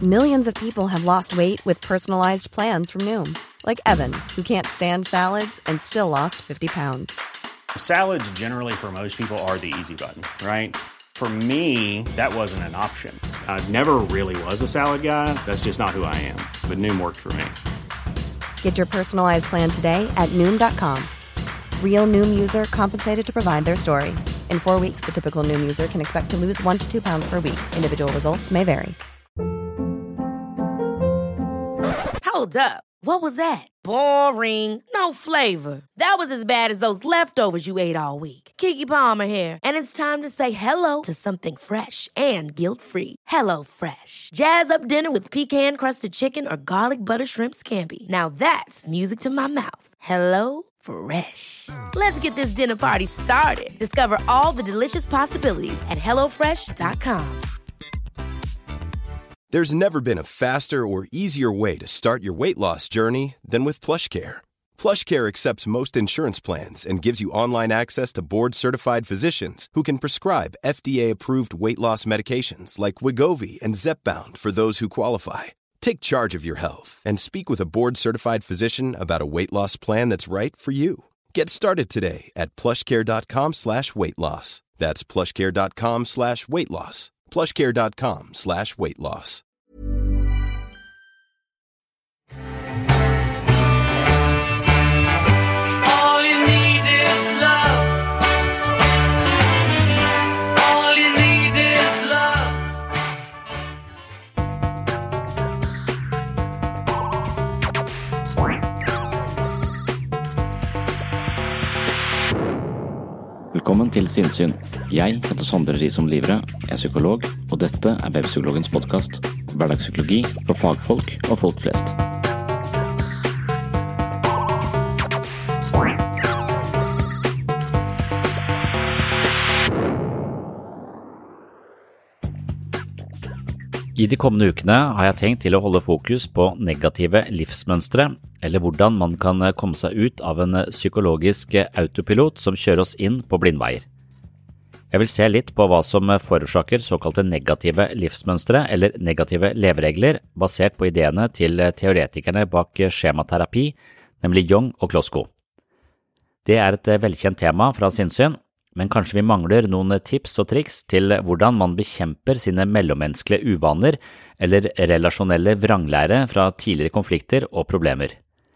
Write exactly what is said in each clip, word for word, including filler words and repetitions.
Millions of people have lost weight with personalized plans from Noom. Like Evan, who can't stand salads and still lost fifty pounds. Salads generally for most people are the easy button, right? For me, that wasn't an option. I never really was a salad guy. That's just not who I am. But Noom worked for me. Get your personalized plan today at Noom dot com. Real Noom user compensated to provide their story. In four weeks, the typical Noom user can expect to lose one to two pounds per week. Individual results may vary. Hold up. What was that? Boring. No flavor. That was as bad as those leftovers you ate all week. Keke Palmer here, and it's time to say hello to something fresh and guilt-free. Hello Fresh. Jazz up dinner with pecan-crusted chicken or garlic butter shrimp scampi. Now that's music to my mouth. Hello Fresh. Let's get this dinner party started. Discover all the delicious possibilities at hello fresh dot com. There's never been a faster or easier way to start your weight loss journey than with PlushCare. PlushCare accepts most insurance plans and gives you online access to board-certified physicians who can prescribe F D A-approved weight loss medications like Wegovy and Zepbound for those who qualify. Take charge of your health and speak with a board-certified physician about a weight loss plan that's right for you. Get started today at plushcare.com slash weight loss. That's plushcare.com slash weight loss. plushcare.com slash weight loss. All you need is love. All you need is love. Velkommen til Sinnsyn. Jeg heter Sondre Risom Livre, jeg er psykolog, og dette er Webpsykologens podcast. Hverdagspsykologi for fagfolk og folk flest. I de kommende ukene har jeg tenkt til å holde fokus på negative livsmønstre, eller hvordan man kan komme seg ut av en psykologisk autopilot som kjører oss inn på blindveier. Jeg vil se litt på hva som forårsaker såkalte negative livsmønstre eller negative leveregler, basert på ideene til teoretikerne bak skjematerapi, nemlig Jung og Klosko. Det er et velkjent tema fra sinnssyn, men kanskje vi mangler noen tips og triks til hvordan man bekjemper sine mellommenneskelige uvaner eller relasjonelle vranglære fra tidligere konflikter og problemer.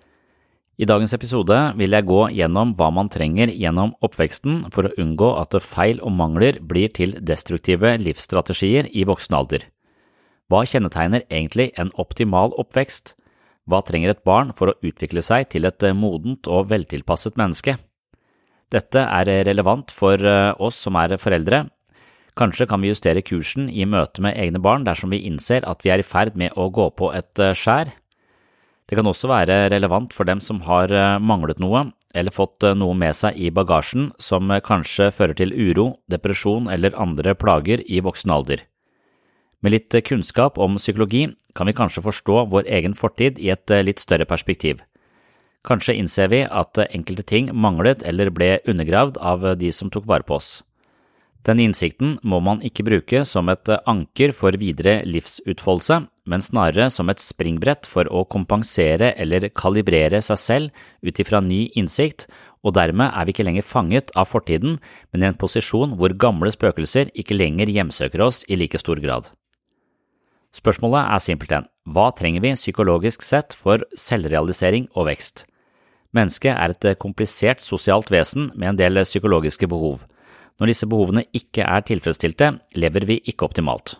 I dagens episode vil jeg gå gjennom hva man trenger gjennom oppveksten for å unngå at feil og mangler blir til destruktive livsstrategier i voksen alder. Hva kjennetegner egentlig en optimal oppvekst? Hva trenger et barn for å utvikle seg til et modent og veltilpasset menneske? Dette er relevant for oss som er foreldre. Kanskje kan vi justere kursen i møte med egne barn dersom vi innser at vi er i ferd med å gå på et skjær. Det kan også være relevant for dem som har manglet noe, eller fått noe med seg i bagasjen som kanskje fører til uro, depresjon eller andre plager i voksen alder. Med litt kunnskap om psykologi kan vi kanskje forstå vår egen fortid i et litt større perspektiv. Kanskje innser vi at enkelte ting manglet eller ble undergravd av de som tok vare på oss. Den innsikten må man ikke bruke som et anker for videre livsutfoldelse, men snarere som et springbrett for å kompensere eller kalibrere seg selv ut ifra ny innsikt, og dermed er vi ikke lenger fanget av fortiden, men i en posisjon hvor gamle spøkelser ikke lenger hjemsøker oss i like stor grad. Spørsmålet er simpelthen, hva trenger vi psykologisk sett for selvrealisering og vekst? Mennesket er et komplisert sosialt vesen med en del psykologiske behov. Når disse behovene ikke er tilfredsstilte, lever vi ikke optimalt.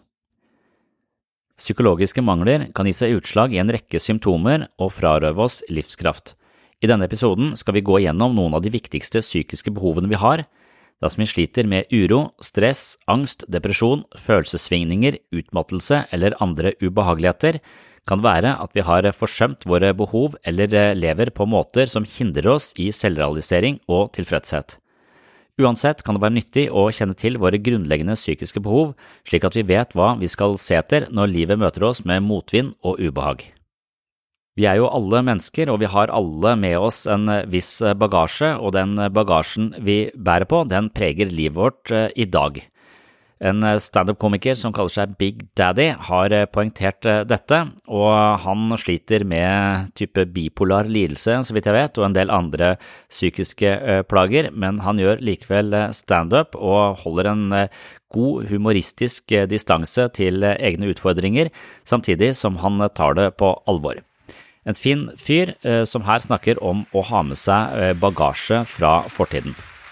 Psykologiske mangler kan gi seg utslag i en rekke symptomer og frarøve oss livskraft. I denne episoden skal vi gå gjennom noen av de viktigste psykiske behovene vi har, dersom vi sliter med uro, stress, angst, depresjon, følelsessvingninger, utmattelse eller andre ubehageligheter, kan være at vi har forsømt våre behov eller lever på måter som hindrer oss i selvrealisering og tilfredshet. Uansett kan det være nyttig å kjenne til våre grunnleggende psykiske behov, slik at vi vet hva vi skal se etter når livet møter oss med motvind og ubehag. Vi er jo alle mennesker, og vi har alle med oss en viss bagasje, og den bagasjen vi bærer på, den preger livet vårt i dag. En stand-up-komiker som kaller seg Big Daddy har poengtert dette, og han sliter med type bipolar lidelse, så vidt jeg vet, og en del andre psykiske plager, men han gjør likevel stand-up og holder en god humoristisk distanse til egne utfordringer, samtidig som han tar det på alvor. En fin fyr som her snakker om å ha med seg bagasje fra fortiden.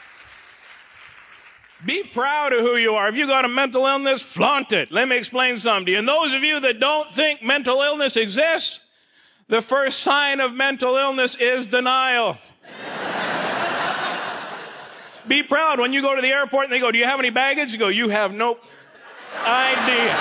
Be proud of who you are. If you got a mental illness, flaunt it. Let me explain something to you. And those of you that don't think mental illness exists, the first sign of mental illness is denial. Be proud when you go to the airport and they go, do you have any baggage? You go, you have no idea.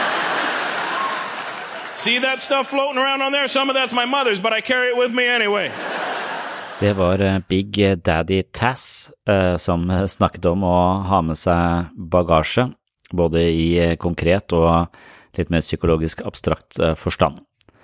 See that stuff floating around on there? Some of that's my mother's, but I carry it with me anyway. Det var Big Daddy Taz eh, som snakket om å ha med seg bagasje, både i konkret og litt mer psykologisk abstrakt eh, forstand.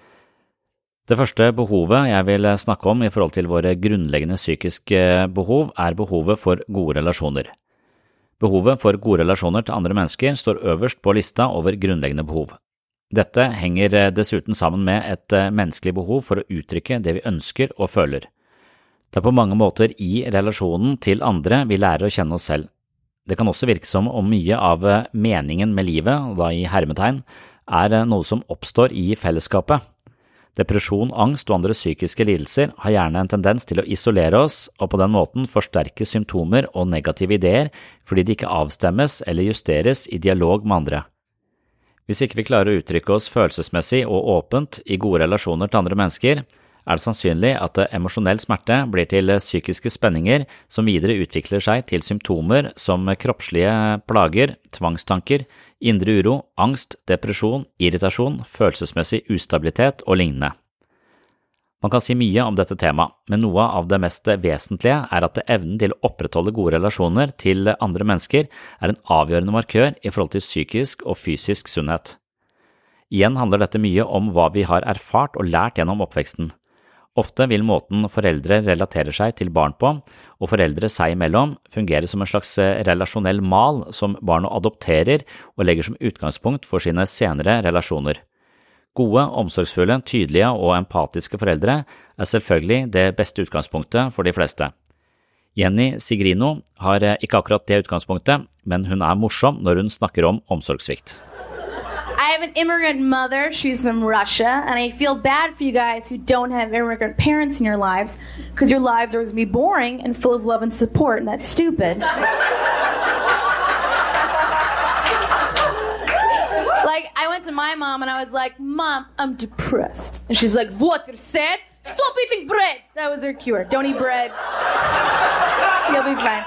Det første behovet jeg vil snakke om i forhold til våre grunnleggende psykiske behov er behovet for gode relasjoner. Behovet for gode relasjoner til andre mennesker står øverst på lista over grunnleggende behov. Dette henger dessuten sammen med et menneskelig behov for å uttrykke det vi ønsker og føler. Det er på mange måter i relasjonen til andre vi lærer å kjenne oss selv. Det kan også virke som om mye av meningen med livet, og da i hermetegn, er noe som oppstår i fellesskapet. Depresjon, angst og andre psykiske lidelser har gjerne en tendens til å isolere oss og på den måten forsterke symptomer og negative ideer fordi de ikke avstemmes eller justeres i dialog med andre. Hvis ikke vi klarer å uttrykke oss følelsesmessig og åpent i gode relasjoner til andre mennesker, er det sannsynlig at emosjonell smerte blir til psykiske spenninger som videre utvikler seg til symptomer som kroppslige plager, tvangstanker, indre uro, angst, depresjon, irritasjon, følelsesmessig ustabilitet og lignende. Man kan si mye om dette temaet, men noe av det mest vesentlige er at evnen til å opprettholde gode relasjoner til andre mennesker er en avgjørende markør i forhold til psykisk og fysisk sunnhet. Igjen handler dette mye om hva vi har erfart og lært gjennom oppveksten. Ofte vil måten foreldre relaterer seg til barn på, og foreldre seg imellom, fungere som en slags relasjonell mal som barnet adopterer og legger som utgangspunkt for sine senere relasjoner. Gode, omsorgsfulle, tydelige og empatiske foreldre er selvfølgelig det beste utgangspunktet for de fleste. Jenny Sigrino har ikke akkurat det utgangspunktet, men hun er morsom når hun snakker om omsorgssvikt. I have an immigrant mother, she's from Russia, and I feel bad for you guys who don't have immigrant parents in your lives because your lives are going to be boring and full of love and support, and that's stupid. Like, I went to my mom and I was like, Mom, I'm depressed. And she's like, what, you're sad? Stop eating bread! That was her cure. Don't eat bread. You'll be fine.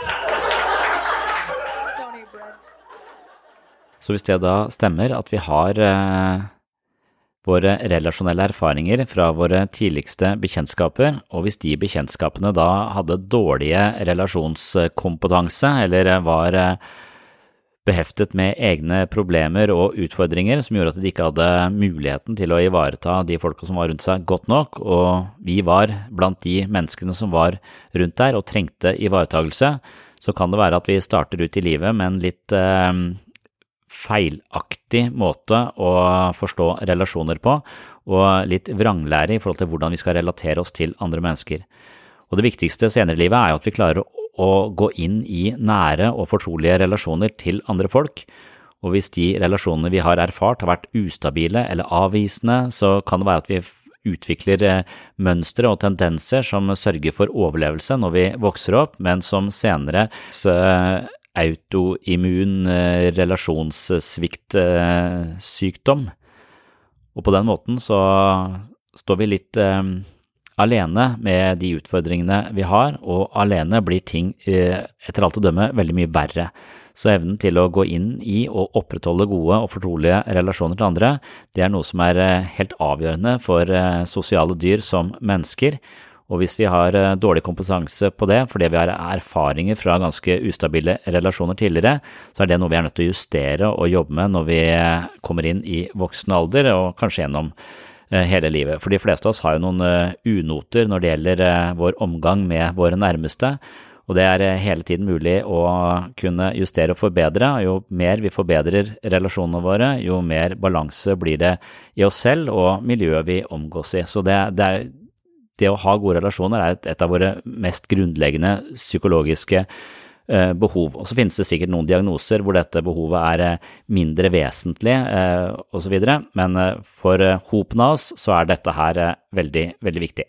Så hvis det da stemmer at vi har eh, våre relasjonelle erfaringer fra våre tidligste bekjentskaper, og hvis de bekjentskapene da hadde dårlige relasjonskompetanse, eller var eh, beheftet med egne problemer og utfordringer som gjorde at de ikke hadde muligheten til å ivareta de folka som var rundt seg godt nok, og vi var blant de menneskene som var rundt der og trengte ivaretagelse, så kan det være at vi starter ut i livet med en litt eh, feilaktig måte å forstå relasjoner på, og litt vranglære i forhold til hvordan vi skal relatere oss til andre mennesker. Og det viktigste senere i livet er jo at vi klarer å, å gå inn i nære og fortrolige relasjoner til andre folk, og hvis de relasjonene vi har erfart har vært ustabile eller avvisende, så kan det være at vi utvikler mønstre og tendenser som sørger for overlevelse når vi vokser opp, men som senere så autoimmun relasjonssvikt sykdom. Og på den måten så står vi litt eh, alene med de utfordringene vi har, og alene blir ting eh, etter alt å dømme veldig mye verre. Så evnen til å gå inn i og opprettholde gode og fortrolige relasjoner til andre, det er noe som er eh, helt avgjørende for eh, sosiale dyr som mennesker. Og hvis vi har dårlig kompetanse på det, fordi vi har erfaringer fra ganske ustabile relasjoner tidligere, så er det noe vi er nødt til å justere og jobbe med når vi kommer inn i voksen alder, og kanskje gjennom hele livet. For de fleste av oss har jo noen unoter når det gjelder vår omgang med våre nærmeste, Og det er hele tiden mulig å kunne justere og forbedre. Jo mer vi forbedrer relasjonene våre, jo mer balanse blir det i oss selv og miljøet vi omgås i. Så det, det, er, det å ha gode relasjoner er et, et av våre mest grunnleggende psykologiske eh, behov. Og så finnes det sikkert noen diagnoser hvor dette behovet er mindre vesentlig eh, og så videre, men eh, for eh, hopen av oss så er dette her eh, veldig, veldig viktig.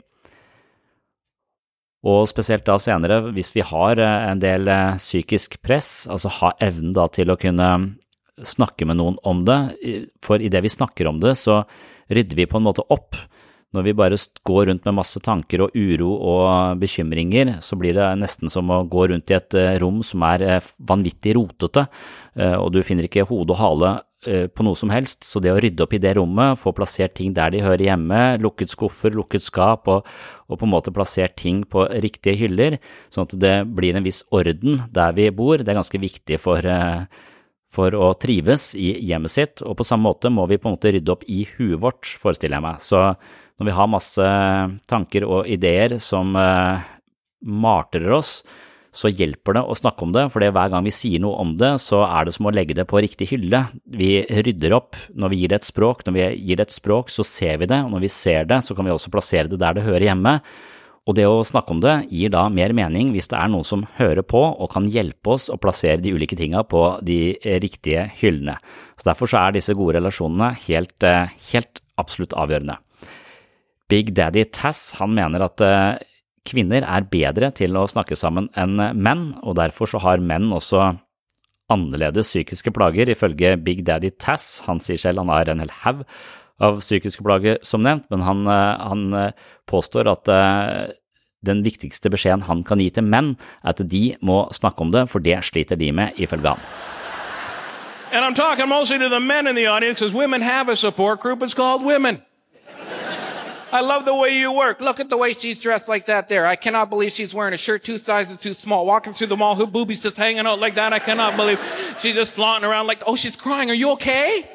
Og spesielt da senere, hvis vi har en del psykisk press, altså ha evnen da til å kunne snakke med noen om det, for i det vi snakker om det, så rydder vi på en måte opp. Når vi bare går rundt med masse tanker og uro og bekymringer, så blir det nesten som å gå rundt i et rom som er vanvittig rotete, og du finner ikke hode og hale på noe som helst, så det å rydde opp i det rommet, få plassert ting der de hører hjemme, lukket skuffer, lukket skap, og, og på en måte plassert ting på riktige hyller, sånn at det blir en viss orden der vi bor, det er ganske viktig for, for å trives i hjemmet sitt, og på samme måte må vi på en måte rydde opp i huet vårt, forestiller jeg meg. Så når vi har masse tanker og ideer som uh, marterer oss, så hjelper det å snakke om det, for hver gang vi sier noe om det, så er det som å legge det på riktig hylle. Vi rydder opp når vi gir det et språk, når vi gir det et språk, så ser vi det, og når vi ser det, så kan vi også plassere det der det hører hjemme, og det å snakke om det gir da mer mening hvis det er noen som hører på og kan hjelpe oss å plassere de ulike tingene på de riktige hyllene. Så derfor så er disse gode relasjonene helt, helt absolutt avgjørende. Big Daddy Taz, han mener at kvinner er bedre til å snakke sammen enn menn, og derfor så har menn også annerledes psykiske plager, ifølge Big Daddy Taz. Han sier selv han har en hel haug av psykiske plager som nevnt, men han, han påstår at den viktigste beskjeden han kan gi til menn er at de må snakke om det, for det sliter de med, ifølge han. And I'm talking mostly to the men in the audience, because women have a support group, it's called Women. I love the way you work. Look at the way she's dressed like that there. I cannot believe she's wearing a shirt two sizes too small. Walking through the mall, her boobies just hanging out like that. I cannot believe she's just flaunting around like, oh, she's crying. Are you okay?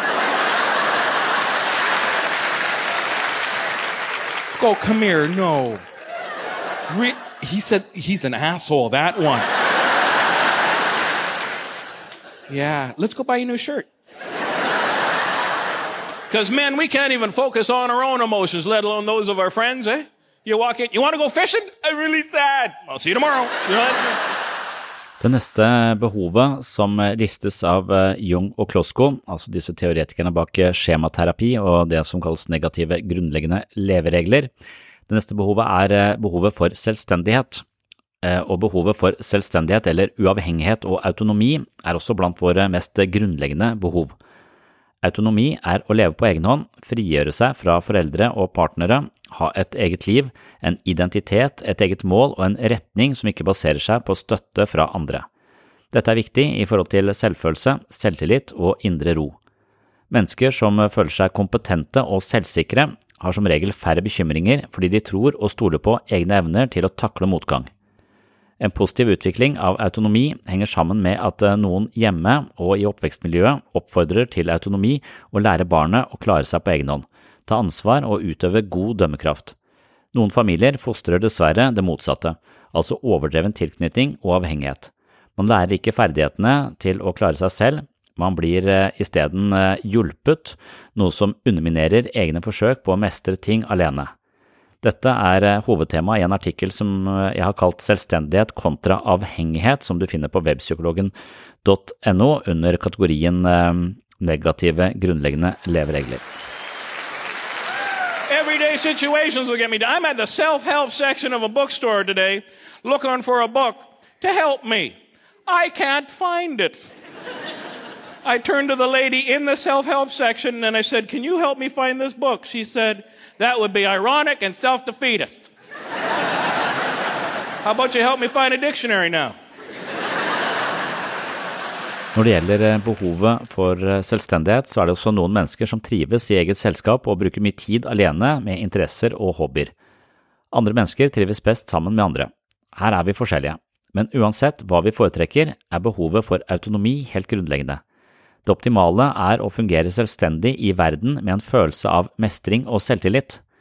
Go, come here. No. Re- he said he's an asshole, that one. Yeah, let's go buy you a new shirt. Because men, we can't even focus on our own emotions, let alone those of our friends, eh? You walk in, you want to go fishing? I'm really sad. I'll see you tomorrow. You know? Det neste behovet som listes av Jung og Klosko, altså disse teoretikerne bak skjematerapi og det som kalles negative grunnleggende leveregler, det neste behovet er behovet for selvstendighet. Og behovet for selvstendighet eller uavhengighet og autonomi er også blant våre mest grunnleggende behov. Autonomi er å leve på egen hånd, frigjøre seg fra foreldre og partnere, ha et eget liv, en identitet, et eget mål og en retning som ikke baserer seg på støtte fra andre. Dette er viktig i forhold til selvfølelse, selvtillit og indre ro. Mennesker som føler seg kompetente og selvsikre har som regel færre bekymringer fordi de tror og stoler på egne evner til å takle motgang. En positiv utvikling av autonomi henger sammen med at noen hjemme og i oppvekstmiljøet oppfordrer til autonomi og lærer barnet å klare seg på egen hånd, ta ansvar og utøve god dømmekraft. Noen familier fostrer dessverre det motsatte, altså overdreven tilknytning og avhengighet. Man lærer ikke ferdighetene til å klare seg selv, man blir i stedet hjulpet, noe som underminerer egne forsøk på å mestre ting alene. Dette er hovedtema i en artikkel som jeg har kalt Selvstendighet kontra avhengighet, som du finner på webpsykologen punktum no under kategorien negative grunnleggende leveregler. Everyday situations will get me down. I'm at the self-help section of a bookstore today, looking for a book to help me. I can't find it. I turned to the lady in the self-help section and I said, can you help me find this book? She said, that would be ironic and self-defeatist. How about you help me find a dictionary now? Når det gjelder behovet for selvstendighet, så er det også noen mennesker som trives i eget selskap og bruker mye tid alene med interesser og hobbyer. Andre mennesker trives best sammen med andre. Her er vi forskjellige, men uansett hva vi foretrekker, er behovet for autonomi helt grunnleggende. Det optimale er å fungere selvstendig i verden med en følelse av mestring og selvtillit.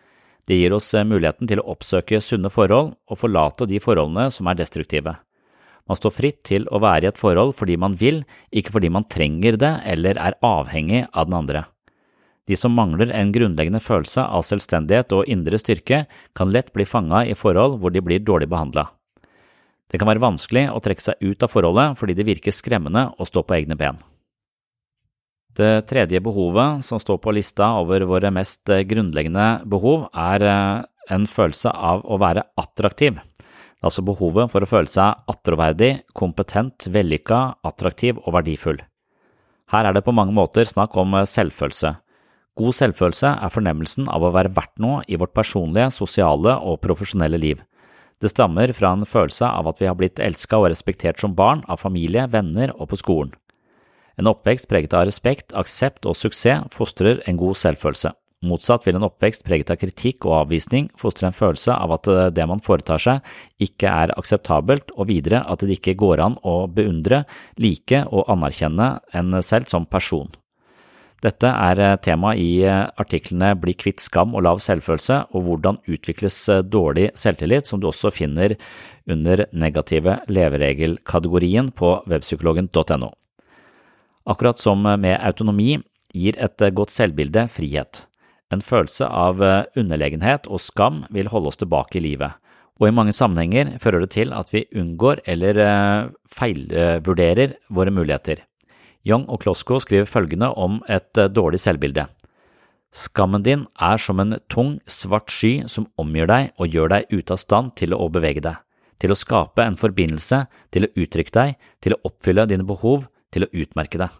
Det gir oss muligheten til å oppsøke sunne forhold og forlate de forholdene som er destruktive. Man står fritt til å være i et forhold fordi man vil, ikke fordi man trenger det eller er avhengig av den andre. De som mangler en grunnleggende følelse av selvstendighet og indre styrke, kan lett bli fanget i forhold hvor de blir dårlig behandlet. Det kan være vanskelig å trekke seg ut av forholdet fordi det virker skremmende å stå på egne ben. Det tredje behovet som står på lista over våre mest grunnleggende behov er en følelse av å være attraktiv. Altså behovet for å føle seg attråverdig, kompetent, vellykket, attraktiv og verdifull. Her er det på mange måter snakk om selvfølelse. God selvfølelse er fornemmelsen av å være verdt noe i vårt personlige, sosiale og profesjonelle liv. Det stammer fra en følelse av at vi har blitt elsket og respektert som barn, av familie, venner og på skolen. En oppvekst preget av respekt, aksept og suksess fostrer en god selvfølelse. Motsatt vil en oppvekst preget av kritikk og avvisning fostre en følelse av at det man foretar seg ikke er akseptabelt, og videre at det ikke går an å beundre, like og anerkjenne en selv som person. Dette er tema i artiklene Bli kvitt skam og lav selvfølelse og hvordan utvikles dårlig selvtillit, som du også finner under negative leveregel-kategorien på webpsykologen punktum no. Akkurat som med autonomi gir et godt selvbilde frihet. En følelse av underlegenhet og skam vil holde oss tilbake i livet, og i mange sammenhenger fører det til at vi unngår eller feilvurderer våre muligheter. Young og Klosko skriver følgende om et dårlig selvbilde. Skammen din er som en tung, svart sky som omgjør deg og gjør deg ute av stand til å bevege deg, til å skape en forbindelse, til å uttrykke deg, til å oppfylle dine behov, til å utmerke deg.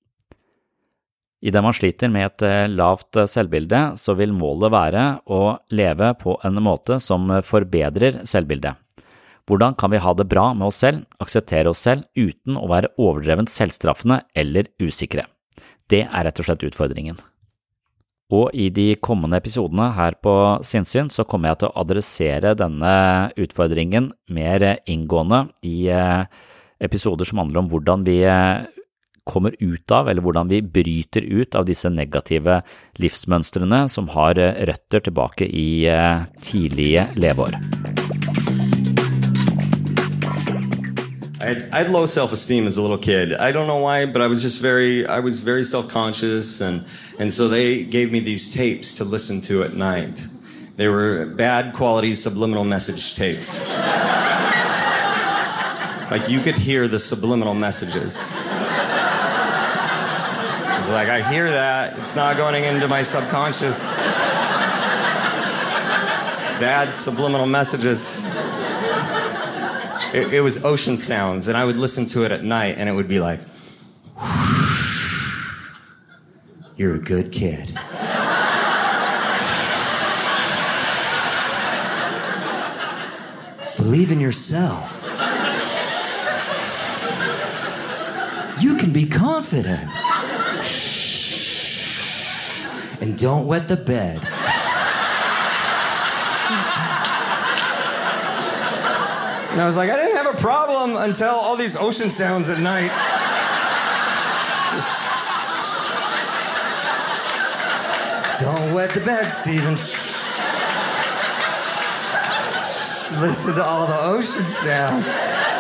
I det man sliter med et lavt selvbilde, så vil målet være å leve på en måte som forbedrer selvbildet. Hvordan kan vi ha det bra med oss selv, akseptere oss selv uten å være overdrevent selvstraffende eller usikre? Det er rett og slett utfordringen. Og i de kommende episodene her på Sinnsyn så kommer jeg til å adressere denne utfordringen mer inngående i episoder som handler om hvordan vi kommer ut av, eller hvordan vi bryter ut av disse negative livsmønstrene som har røtter tilbake i tidlige leveår. I had, I had low self-esteem as a little kid. I don't know why, but I was just very, I was very self-conscious, and, and so they gave me these tapes to listen to at night. They were bad quality subliminal message tapes. Like, you could hear the subliminal messages. It's like, I hear that. It's not going into my subconscious. It's bad subliminal messages. It, it was ocean sounds, and I would listen to it at night, and it would be like, you're a good kid. Believe in yourself. You can be confident. And don't wet the bed. And I was like, I didn't have a problem until all these ocean sounds at night. Don't wet the bed, Stephen. Listen to all the ocean sounds.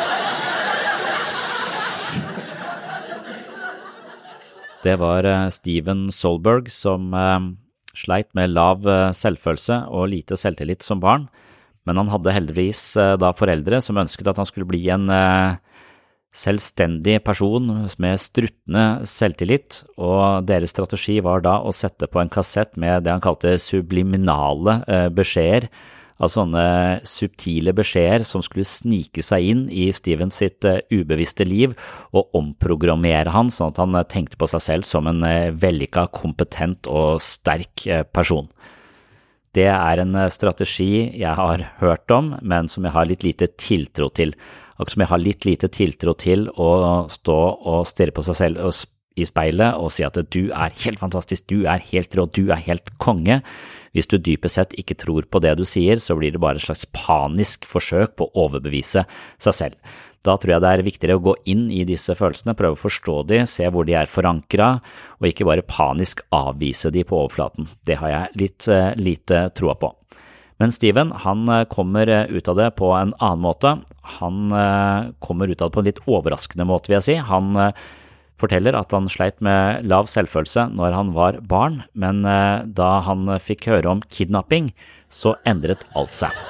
Det var Steven Solberg som eh, sleit med lav selvfølelse og lite selvtillit som barn, men han hadde heldigvis eh, da foreldre som ønsket at han skulle bli en eh, selvstendig person med struttende selvtillit, og deres strategi var da å sette på en kassett med det han kalte subliminale eh, beskjeder, altså sånne subtile beskjeder som skulle snike seg inn i Steven sitt uh, ubevisste liv og omprogrammere han sånn at han uh, tenkte på seg selv som en uh, vellykket, kompetent og sterk uh, person. Det er en uh, strategi jeg har hørt om, men som jeg har litt lite tiltro til. Akkurat som jeg har litt lite tiltro til å stå og stirre på seg selv og i speilet og si at du er helt fantastisk, du er helt rå, du er helt konge. Hvis du dypest sett ikke tror på det du sier, så blir det bare et slags panisk forsøk på å overbevise seg selv. Da tror jeg det er viktigere å gå inn i disse følelsene, prøve å forstå de, se hvor de er forankret, og ikke bare panisk avvise de på overflaten. Det har jeg litt uh, lite troa på. Men Steven, han kommer ut av det på en annen måte. Han uh, kommer ut av det på en litt overraskende måte, vil jeg si. Han uh, forteller at han sleit med lav selvfølelse når han var barn, men uh, da han fikk høre om kidnapping, så endret alt seg.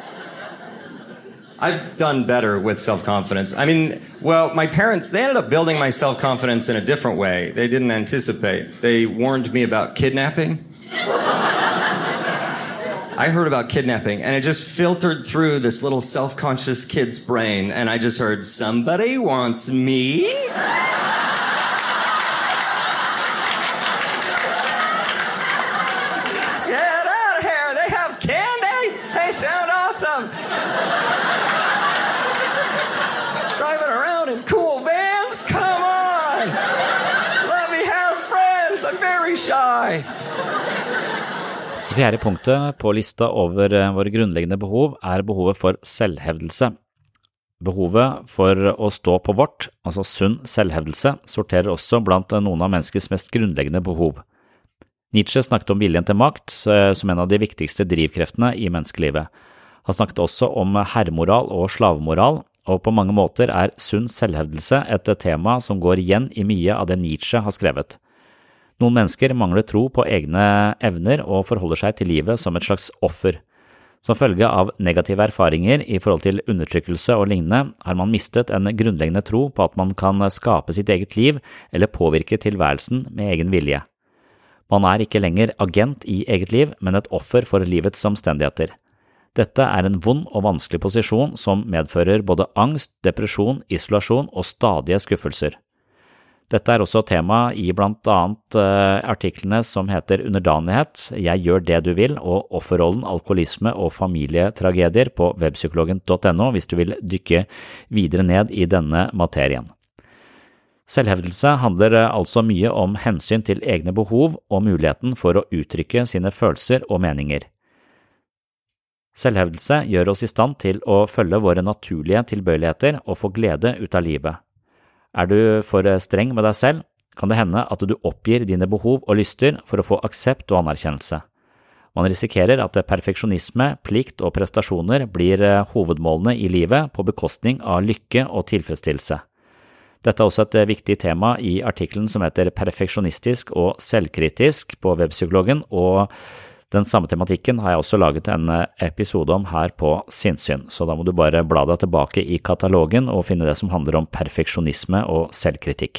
I've done better with self-confidence. I mean, well, my parents, they ended up building my self-confidence in a different way. They didn't anticipate. They warned me about kidnapping. I heard about kidnapping, and it just filtered through this little self-conscious kid's brain, and I just heard, somebody wants me? Get out of here! They have candy! They sound awesome! Driving around in cool vans? Come on! Let me have friends! I'm very shy! Fjerde punktet på lista over våre grunnleggende behov er behovet for selvhevdelse. Behovet for å stå på vårt, altså sunn selvhevdelse, sorterer også blant noen av menneskets mest grunnleggende behov. Nietzsche snakket om viljen til makt som en av de viktigste drivkreftene i menneskelivet. Han snakket også om herremoral og slavemoral, og på mange måter er sunn selvhevdelse et tema som går igjen i mye av det Nietzsche har skrevet. Noen mennesker mangler tro på egne evner og forholder seg til livet som et slags offer. Som følge av negative erfaringer i forhold til undertrykkelse og lignende har man mistet en grunnleggende tro på at man kan skape sitt eget liv eller påvirke tilværelsen med egen vilje. Man er ikke lenger agent i eget liv, men et offer for livets omstendigheter. Dette er en vond og vanskelig posisjon som medfører både angst, depresjon, isolasjon og stadige skuffelser. Dette er også tema i blant annet uh, artiklene som heter Underdanighet, Jeg gjør det du vil, og Offerrollen, alkoholisme og familietragedier på webpsykologen punktum no hvis du vil dykke videre ned i denne materien. Selvhevdelse handler uh, altså mye om hensyn til egne behov og muligheten for å uttrykke sine følelser og meninger. Selvhevdelse gjør oss i stand til å følge våre naturlige tilbøyeligheter og få glede ut av livet. Er du for streng med deg selv, kan det hende at du oppgir dine behov og lyster for å få aksept og anerkjennelse. Man risikerer at perfeksjonisme, plikt og prestasjoner blir hovedmålene i livet på bekostning av lykke og tilfredsstillelse. Dette er også et viktig tema i artikkelen som heter Perfeksjonistisk og selvkritisk på webpsykologen, og den samme tematikken har jeg også laget en episode om her på Sinnsyn, så da må du bare bla deg tilbake i katalogen og finne det som handler om perfeksjonisme og selvkritikk.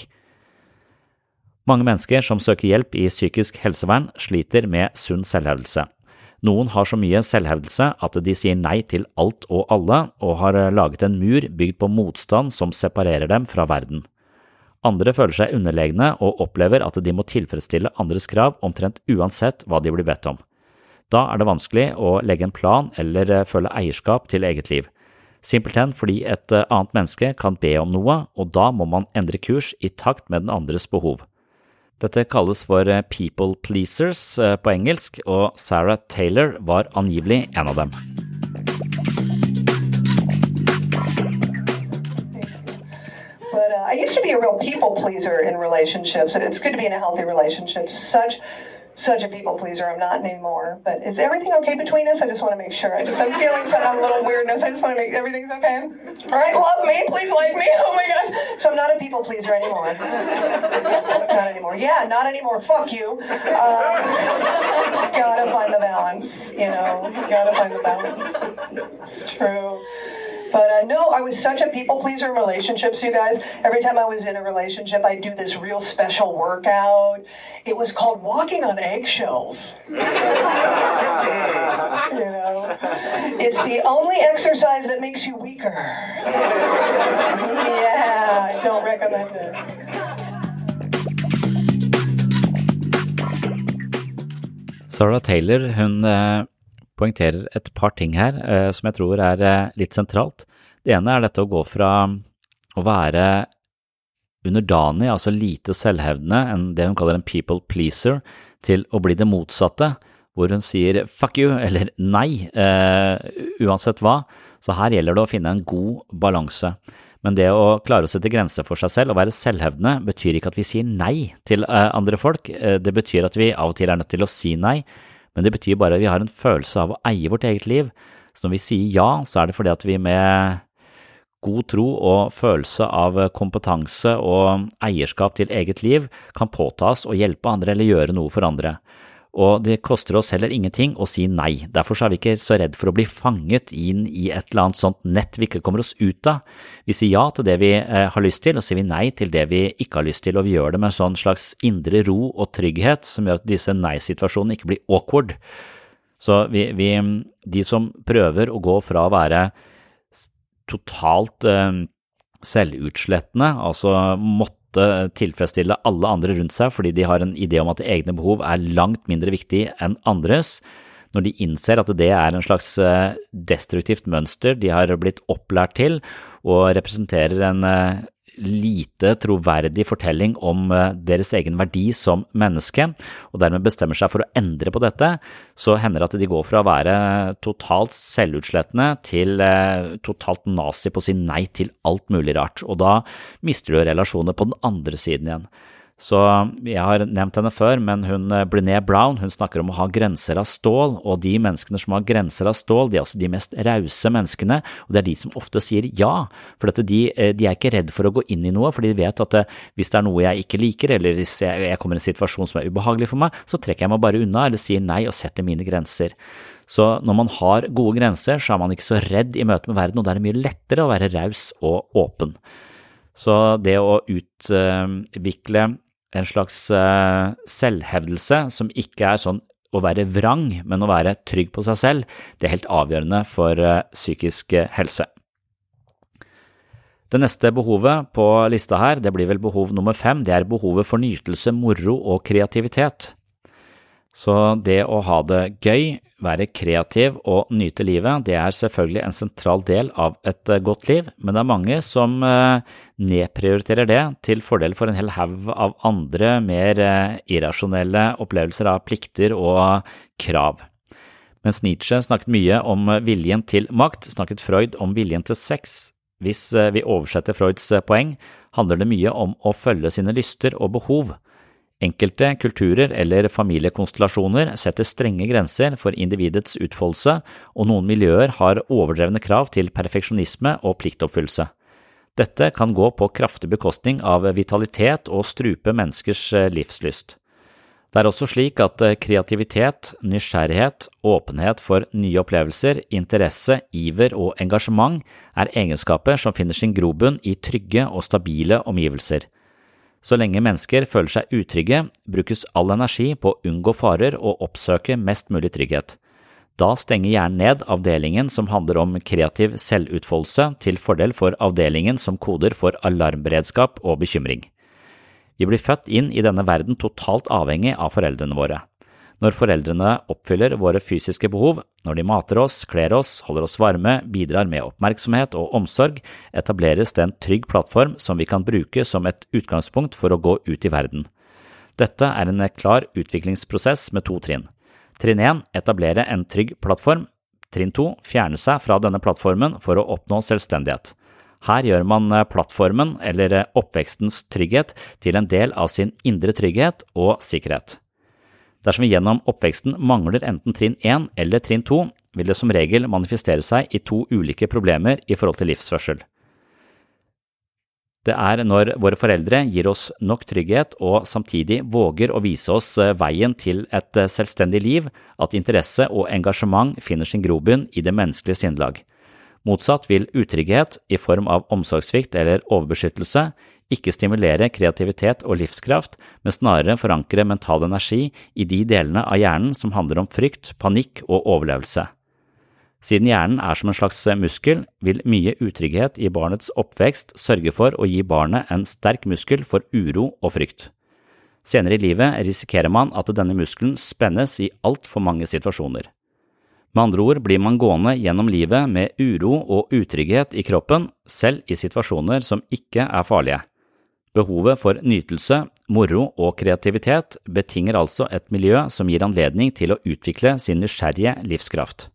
Mange mennesker som søker hjelp i psykisk helsevern sliter med sunn selvhevdelse. Noen har så mye selvhevdelse at de sier nei til alt og alle og har laget en mur bygd på motstand som separerer dem fra verden. Andre føler seg underlegne og opplever at de må tilfredsstille andres krav omtrent uansett hva de blir bedt om. Da er det vanskelig å legge en plan eller føle eierskap til eget liv. Simpelthen fordi et annet menneske kan be om noe, og da må man endre kurs i takt med den andres behov. Dette kalles for people pleasers på engelsk, og Sarah Taylor var angivelig en av dem. But uh, I used to be a real people pleaser in relationships, and it's good to be in a healthy relationship. Such Such a people pleaser. I'm not anymore. But is everything okay between us? I just want to make sure. I just, I'm feeling some little weirdness. I just want to make everything's okay. All right, love me. Please like me. Oh my God. So I'm not a people pleaser anymore. Not anymore. Yeah, not anymore. Fuck you. Um, gotta find the balance, you know. Gotta find the balance. It's true. But uh, no, I was such a people pleaser in relationships, you guys. Every time I was in a relationship, I'd do this real special workout. It was called walking on eggshells. You know, it's the only exercise that makes you weaker. Yeah, I don't recommend it. Sarah Taylor, hun eh, poengterer et par ting her eh, som jeg tror er eh, litt sentralt. Det ene er dette å gå fra å være underdanig, altså lite selvhevdende, enn det hun kaller en people pleaser, til å bli det motsatte, hvor hun sier fuck you eller nei, uh, uansett hva. Så her gjelder det å finne en god balanse. Men det å klare å sette grenser for seg selv og være selvhevdende betyr ikke at vi sier nei til uh, andre folk. Uh, det betyr at vi av og til er nødt til å si nei, men det betyr bare at vi har en følelse av å eie vårt eget liv. Så når vi sier ja, så er det fordi at vi med god tro og følelse av kompetanse og eierskap til eget liv kan påta oss og hjelpe andre eller gjøre noe for andre. Og det koster oss heller ingenting å si nei. Derfor er vi ikke så redd for å bli fanget inn i et eller annet sånt nett vi ikke kommer oss ut av. Vi sier ja til det vi eh, har lyst til, og sier vi nei til det vi ikke har lyst til, og vi gjør det med en sånn slags indre ro og trygghet som gjør at disse nei-situasjonene ikke blir awkward. Så vi, vi, de som prøver å gå fra å være totalt eh, selvutslettende, altså måtte tilfredsstille alle andre rundt seg fordi de har en idé om at egne behov er langt mindre viktig enn andres, når de innser at det er en slags destruktivt mønster de har blitt opplært til og representerer en lite troverdig fortelling om deres egen verdi som menneske, og dermed bestemmer seg for å endre på dette, så hender det at de går fra å være totalt selvutslettende til totalt nazi på å si nei til alt mulig rart, og da mister du relasjoner på den andre siden igjen. Så jeg har nevnt henne før, men hun, Brené Brown, hun snakker om å ha grenser av stål, og de menneskene som har grenser av stål, de er også de mest rause menneskene, og det er de som ofte sier ja, for at de, de er ikke redd for å gå inn i noe, for de vet at hvis det er noe jeg ikke liker, eller hvis jeg, jeg kommer i en situasjon som er ubehagelig for meg, så trekker jeg meg bare unna, eller sier nei og setter mine grenser. Så når man har gode grenser, så er man ikke så redd i møte med verden, og det er mye lettere å være raus og åpen. Så det å utvikle en slags uh, selvhevdelse som ikke er sånn å være vrang, men å være trygg på seg selv, det er helt avgjørende for uh, psykisk helse. Det neste behovet på lista her, det blir vel behov nummer fem, det er behovet for nytelse, moro og kreativitet. Så det å ha det gøy, være kreativ og nyte livet, det er selvfølgelig en sentral del av et godt liv, men det er mange som nedprioriterer det til fordel for en hel haug av andre, mer irrasjonelle opplevelser av plikter og krav. Mens Nietzsche snakket mye om viljen til makt, snakket Freud om viljen til sex. Hvis vi oversetter Freuds poeng, handler det mye om å følge sine lyster og behov. Enkelte kulturer eller familiekonstellasjoner setter strenge grenser for individets utfoldelse, og noen miljøer har overdrevne krav til perfeksjonisme og pliktoppfyllelse. Dette kan gå på kraftig bekostning av vitalitet og strupe menneskers livslyst. Det er også slik at kreativitet, nysgjerrighet, åpenhet for nye opplevelser, interesse, iver og engasjement er egenskaper som finner sin grobunn i trygge og stabile omgivelser. Så lenge mennesker føler seg utrygge, brukes all energi på å unngå farer og oppsøke mest mulig trygghet. Da stenger hjernen ned avdelingen som handler om kreativ selvutfoldelse til fordel for avdelingen som koder for alarmberedskap og bekymring. Vi blir født inn i denne verden totalt avhengig av foreldrene våre. Når foreldrene oppfyller våre fysiske behov, når de mater oss, kler oss, holder oss varme, bidrar med oppmerksomhet og omsorg, etableres det en trygg plattform som vi kan bruke som et utgangspunkt for å gå ut i verden. Dette er en klar utviklingsprosess med to trinn. Trinn én, etablere en trygg plattform. Trinn to, fjerne seg fra denne plattformen for å oppnå selvstendighet. Her gjør man plattformen eller oppvekstens trygghet til en del av sin indre trygghet og sikkerhet. Dersom vi gjennom oppveksten mangler enten trinn én eller trinn to, vil det som regel manifestere seg i to ulike problemer i forhold til livsførsel. Det er når våre foreldre gir oss nok trygghet og samtidig våger å vise oss veien til et selvstendig liv, at interesse og engasjement finner sin grobunn i det menneskelige sinnlag. Motsatt vil utrygghet i form av omsorgssvikt eller overbeskyttelse ikke stimulere kreativitet og livskraft, men snarere forankre mental energi i de delene av hjernen som handler om frykt, panikk og overlevelse. Siden hjernen er som en slags muskel, vil mye utrygghet i barnets oppvekst sørge for å gi barnet en sterk muskel for uro og frykt. Senere i livet risikerer man at denne muskelen spennes i alt for mange situasjoner. Med andre ord blir man gående gjennom livet med uro og utrygghet i kroppen, selv i situasjoner som ikke er farlige. Behovet for nytelse, moro og kreativitet betinger altså et miljø som gir anledning til å utvikle sin nysgjerrige livskraft.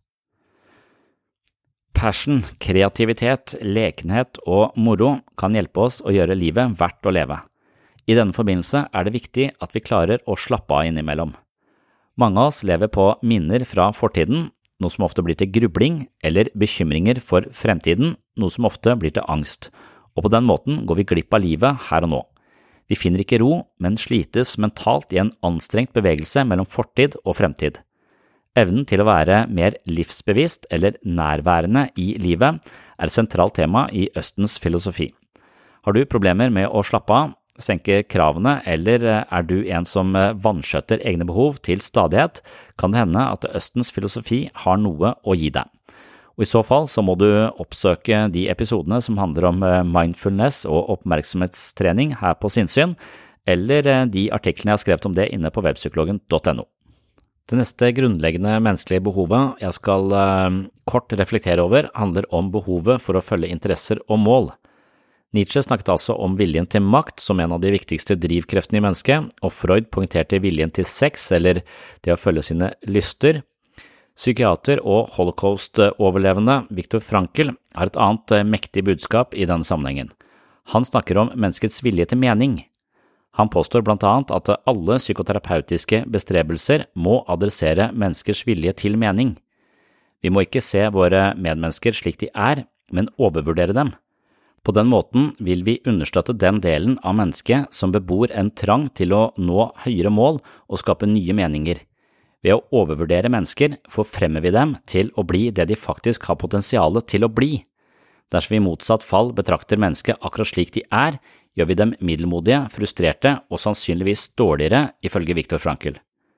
Passion, kreativitet, lekenhet og moro kan hjelpe oss å gjøre livet verdt å leve. I denne forbindelse er det viktig at vi klarer å slappe av innimellom. Mange av oss lever på minner fra fortiden, noe som ofte blir til grubling, eller bekymringer for fremtiden, noe som ofte blir til angst, og på den måten går vi glipp av livet her og nå. Vi finner ikke ro, men slites mentalt i en anstrengt bevegelse mellom fortid og fremtid. Evnen til å være mer livsbevisst eller nærværende i livet er et sentralt tema i Østens filosofi. Har du problemer med å slappe av, senke kravene, eller er du en som vanskjøtter egne behov til stadighet, kan det hende at Østens filosofi har noe å gi deg. Og i så fall så må du oppsøke de episodene som handler om mindfulness og oppmerksomhetstrening her på Sinnsyn, eller de artiklene jeg har skrevet om det inne på webpsykologen punktum no. Det neste grunnleggende menneskelige behovet jeg skal eh, kort reflektere over handler om behovet for å følge interesser og mål. Nietzsche snakket altså om viljen til makt som en av de viktigste drivkreftene i mennesket, og Freud poengterte viljen til sex eller det å følge sine lyster. Psykiater og holocaust-overlevende Viktor Frankl har et annet mektig budskap i denne sammenhengen. Han snakker om menneskets vilje til mening. Han påstår blant annet at alle psykoterapeutiske bestrebelser må adressere menneskers vilje til mening. Vi må ikke se våre medmennesker slik de er, men overvurdere dem. På den måten vil vi understøtte den delen av mennesket som bebor en trang til å nå høyere mål og skape nye meninger. Ved å overvurdere mennesker forfremmer vi dem til å bli det de faktisk har potensialet til å bli. Dersom vi i motsatt fall betrakter mennesket akkurat slik de er, gjør vi dem middelmodige, frustrerte og sannsynligvis dårligere, ifølge Viktor Frankl.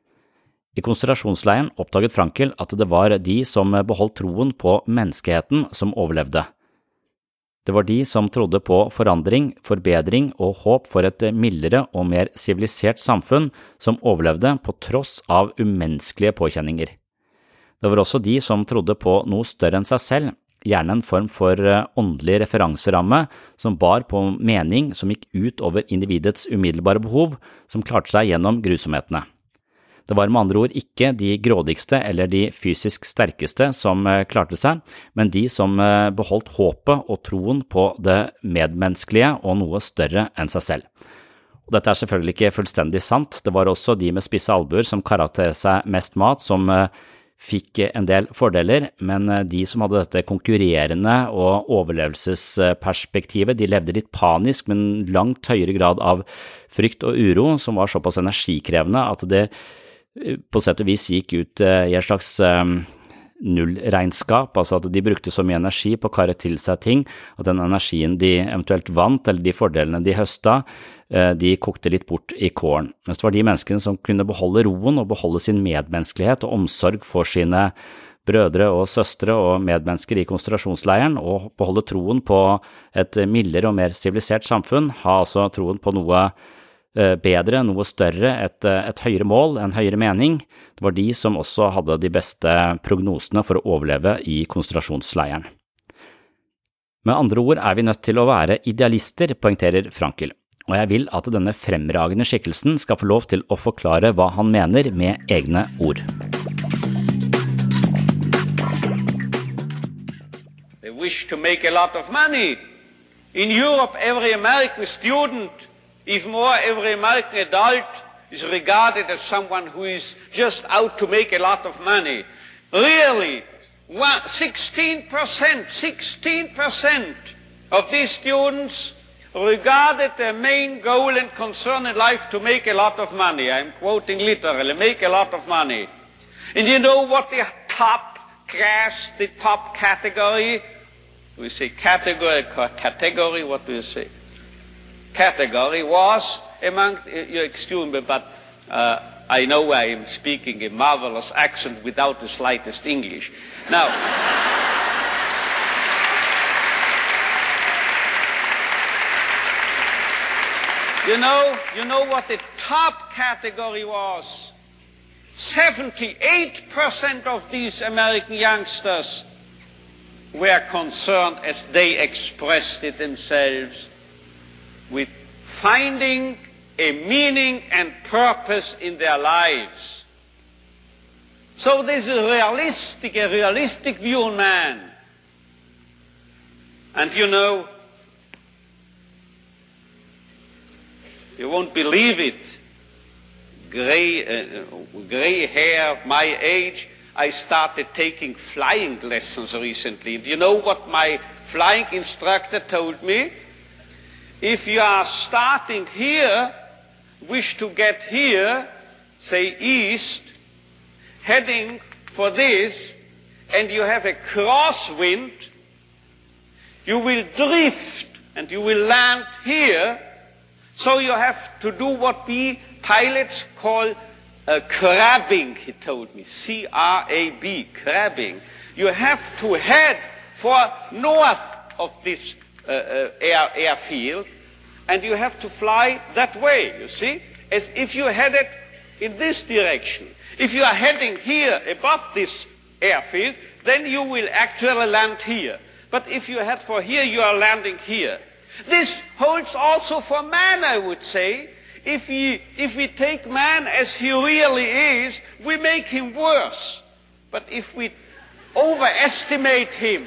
I konsentrasjonsleiren oppdaget Frankl at det var de som beholdt troen på menneskeheten som overlevde. Det var de som trodde på forandring, forbedring og håp for et mildere og mer sivilisert samfunn som overlevde på tross av umenneskelige påkjenninger. Det var også de som trodde på noe større enn seg selv, gjerne en form for åndelig referanseramme som bar på mening som gikk ut over individets umiddelbare behov, som klarte seg gjennom grusomhetene. Det var med andre ord ikke de grådigste eller de fysisk sterkeste som klarte seg, men de som beholdt håpet og troen på det medmenneskelige og noe større enn seg selv. Og dette er selvfølgelig ikke fullstendig sant. Det var også de med spisse albuer som karret til seg mest mat, som fikk en del fordeler, men de som hadde dette konkurrerende og overlevelsesperspektivet, de levde litt panisk, men langt høyere grad av frykt og uro, som var såpass energikrevende at det på sett og vis gikk ut i et slags nullregnskap, altså at de brukte så mye energi på å karre til seg ting, at den energien de eventuelt vant, eller de fordelene de høstet, de kokte litt bort i kåren. Mens det var de menneskene som kunne beholde roen og beholde sin medmenneskelighet og omsorg for sine brødre og søstre og medmennesker i konsentrasjonsleiren, og beholde troen på et mildere og mer sivilisert samfunn, ha altså troen på noe bedre, noe større, et, et høyere mål, en høyere mening. Det var de som også hadde de beste prognosene for å overleve i konsentrasjonsleiren. Med andre ord er vi nødt til å være idealister, poengterer Frankl, og jeg vil at denne fremragende skikkelsen skal få lov til å forklare hva han mener med egne ord. They wish to make a lot of money. In Europe, every American student, even more every American adult, is regarded as someone who is just out to make a lot of money. Really, sixteen percent, sixteen percent of these students regarded their main goal and concern in life to make a lot of money. I'm quoting literally, make a lot of money. And you know what the top class, the top category, we say category, category, what do you say? Category was among, you excuse me, but uh, I know I am speaking a marvelous accent without the slightest English. Now, You know, you know what the top category was? seventy-eight percent of these American youngsters were concerned, as they expressed it themselves, with finding a meaning and purpose in their lives. So there's a realistic, a realistic view on man. And you know, you won't believe it, gray, uh, gray hair, my age, I started taking flying lessons recently. Do you know what my flying instructor told me? If you are starting here, wish to get here, say east, heading for this, and you have a crosswind, you will drift and you will land here. So you have to do what we pilots call uh, crabbing, he told me, C R A B, crabbing. You have to head for north of this uh, uh, air, airfield, and you have to fly that way, you see, as if you headed in this direction. If you are heading here above this airfield, then you will actually land here. But if you head for here, you are landing here. This holds also for man, I would say. If we, if we take man as he really is, we make him worse. But if we overestimate him,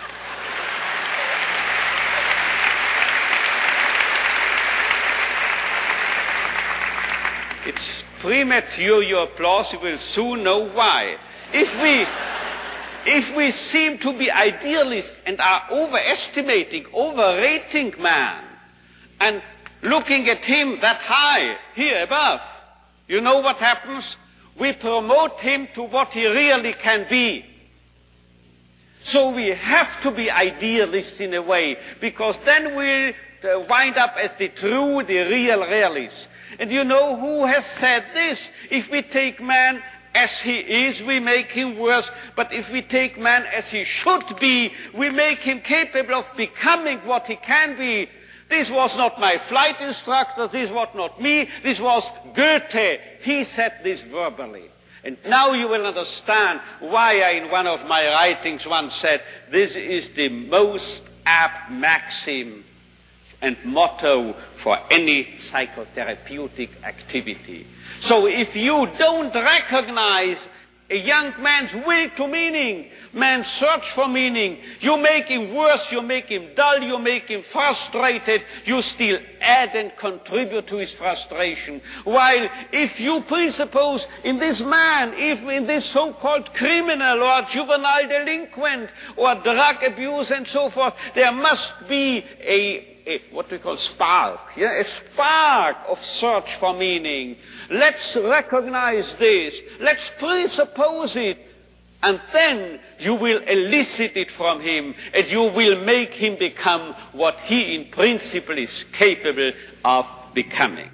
it's premature, your applause, you will soon know why. If we, if we seem to be idealists and are overestimating, overrating man, and looking at him that high, here above, you know what happens? We promote him to what he really can be. So we have to be idealists in a way, because then we'll uh, wind up as the true, the real realists. And you know who has said this? If we take man as he is, we make him worse. But if we take man as he should be, we make him capable of becoming what he can be. This was not my flight instructor, this was not me, this was Goethe. He said this verbally. And now you will understand why I, in one of my writings, once said, this is the most apt maxim and motto for any psychotherapeutic activity. So if you don't recognize a young man's will to meaning, man's search for meaning, you make him worse, you make him dull, you make him frustrated, you still add and contribute to his frustration. While if you presuppose in this man, if in this so-called criminal or juvenile delinquent or drug abuse and so forth, there must be a A, what we call spark, yeah? a spark of search for meaning. Let's recognize this. Let's presuppose it. And then you will elicit it from him, and you will make him become what he in principle is capable of becoming.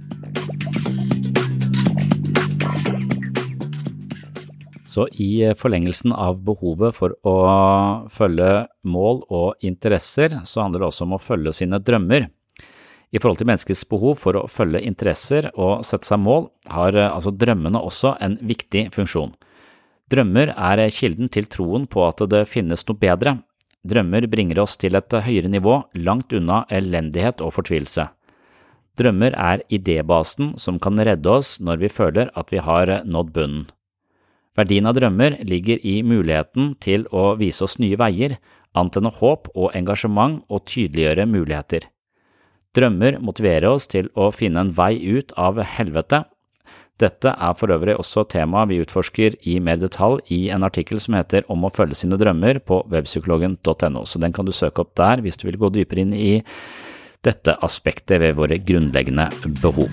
Så i forlengelsen av behovet for å følge mål og interesser, så handler det også om å følge sine drømmer. I forhold til menneskets behov for å følge interesser og sette seg mål, har altså drømmene også en viktig funksjon. Drømmer er kilden til troen på at det finnes noe bedre. Drømmer bringer oss til et høyere nivå, langt unna elendighet og fortvilelse. Drømmer er idébasen som kan redde oss når vi føler at vi har nådd bunnen. Verdien av drømmer ligger i muligheten til å vise oss nye veier, antenne håp og engasjement og tydeliggjøre muligheter. Drømmer motiverer oss til å finne en vei ut av helvete. Dette er for øvrig også tema vi utforsker i mer detalj i en artikkel som heter Om å følge sine drømmer på webpsykologen punktum no, så den kan du søke opp der hvis du vil gå dypere inn i dette aspektet ved våre grunnleggende behov.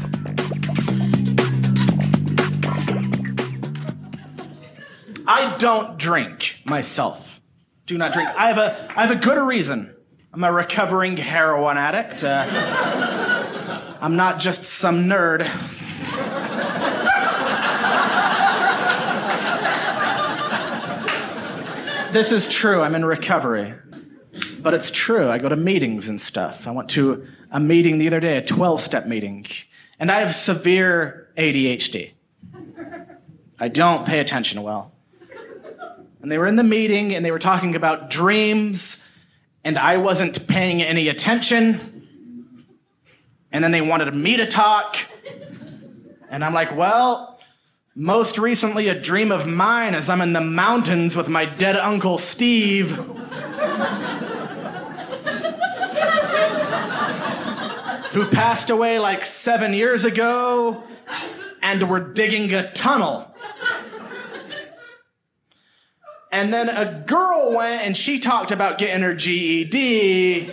I don't drink myself. Do not drink. I have a, I have a good reason. I'm a recovering heroin addict. Uh, I'm not just some nerd. This is true. I'm in recovery. But it's true. I go to meetings and stuff. I went to a meeting the other day, a twelve-step meeting. And I have severe A D H D. I don't pay attention well. And they were in the meeting, and they were talking about dreams, and I wasn't paying any attention. And then they wanted me to talk. And I'm like, well, most recently a dream of mine is I'm in the mountains with my dead Uncle Steve. Who passed away like seven years ago, and we're digging a tunnel. And then a girl went and she talked about getting her G E D.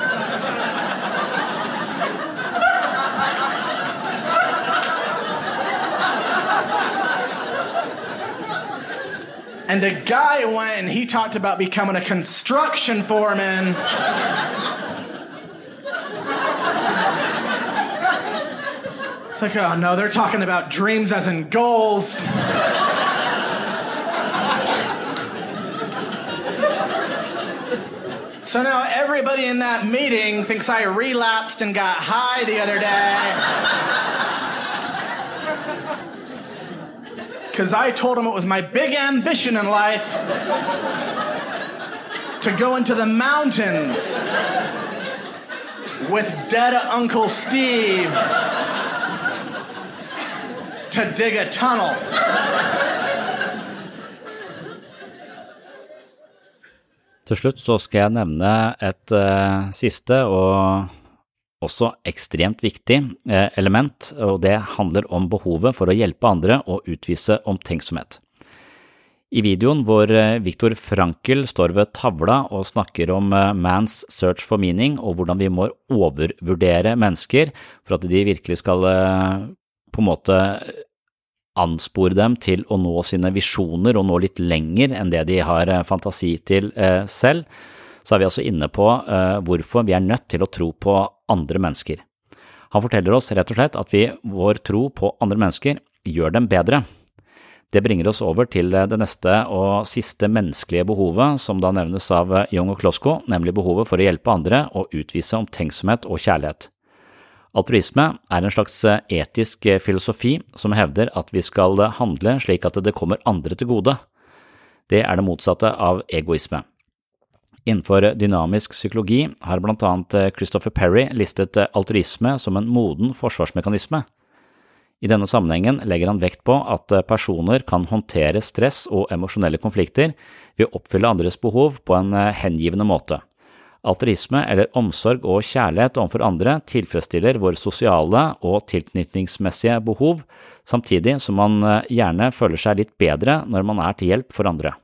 And a guy went and he talked about becoming a construction foreman. It's like, oh no, they're talking about dreams as in goals. So now everybody in that meeting thinks I relapsed and got high the other day. Because I told them it was my big ambition in life to go into the mountains with dead Uncle Steve to dig a tunnel. Til slutt så skal jeg nevne et uh, siste og også ekstremt viktig uh, element, og det handler om behovet for å hjelpe andre og utvise omtenksomhet. I videoen hvor uh, Viktor Frankl står ved tavla og snakker om uh, man's search for meaning og hvordan vi må overvurdere mennesker for at de virkelig skal uh, på en måte anspore dem til å nå sine visjoner og nå litt lenger enn det de har fantasi til eh, selv, så er vi altså inne på eh, hvorfor vi er nødt til å tro på andre mennesker. Han forteller oss rett og slett at vi, vår tro på andre mennesker gjør dem bedre. Det bringer oss over til det neste og siste menneskelige behovet som da nevnes av Jung og Klosko, nemlig behovet for å hjelpe andre og utvise omtenksomhet og kjærlighet. Altruisme er en slags etisk filosofi som hevder at vi skal handle slik at det kommer andre til gode. Det er det motsatte av egoisme. Innenfor dynamisk psykologi har blant annet Christopher Perry listet altruisme som en moden forsvarsmekanisme. I denne sammenhengen legger han vekt på at personer kan håndtere stress og emosjonelle konflikter ved å oppfylle andres behov på en hengivende måte. Altruisme eller omsorg og kjærlighet overfor andre tilfredsstiller våre sosiale og tilknytningsmessige behov, samtidig som man gjerne føler seg litt bedre når man er til hjelp for andre.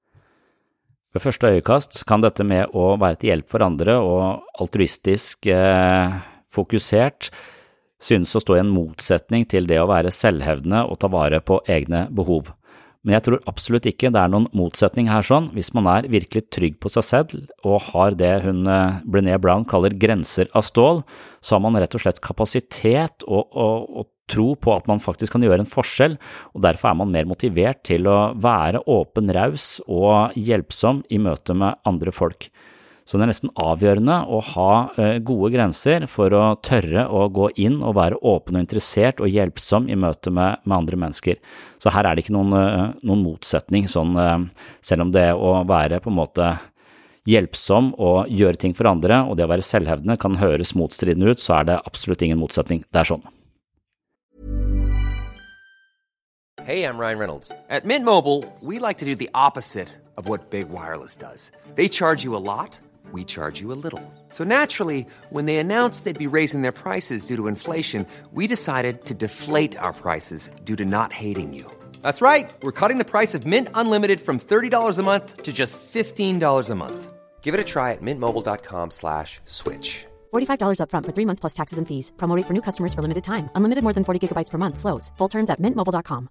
Ved første øyekast kan dette med å være til hjelp for andre og altruistisk eh, fokusert synes å stå i en motsetning til det å være selvhevdende og ta vare på egne behov. Men jeg tror absolutt ikke det er noen motsetning her sånn. Hvis man er virkelig trygg på seg selv og har det hun Brené Brown kaller grenser av stål, så har man rett og slett kapasitet og, og, og tro på at man faktisk kan gjøre en forskjell, og derfor er man mer motivert til å være åpen, raus og hjelpsom i møte med andre folk. Så det er nesten avgjørende å ha uh, gode grenser for å tørre å gå inn og være åpen og interessert og hjelpsom i møte med, med andre mennesker. Så her er det ikke noen, uh, noen motsetning, sånn, uh, selv om det å være på en måte hjelpsom og gjøre ting for andre, og det å være selvhevdende kan høres motstridende ut, så er det absolutt ingen motsetning. Det er sånn. Hey, I'm Ryan Reynolds. At Mint Mobile, we like to do the opposite of what Big Wireless does. They charge you a lot. We charge you a little. So naturally, when they announced they'd be raising their prices due to inflation, we decided to deflate our prices due to not hating you. That's right. We're cutting the price of Mint Unlimited from thirty dollars a month to just fifteen dollars a month. Give it a try at mintmobile.com slash switch. forty-five dollars up front for three months plus taxes and fees. Promo rate for new customers for limited time. Unlimited more than forty gigabytes per month. Slows full terms at mint mobile dot com.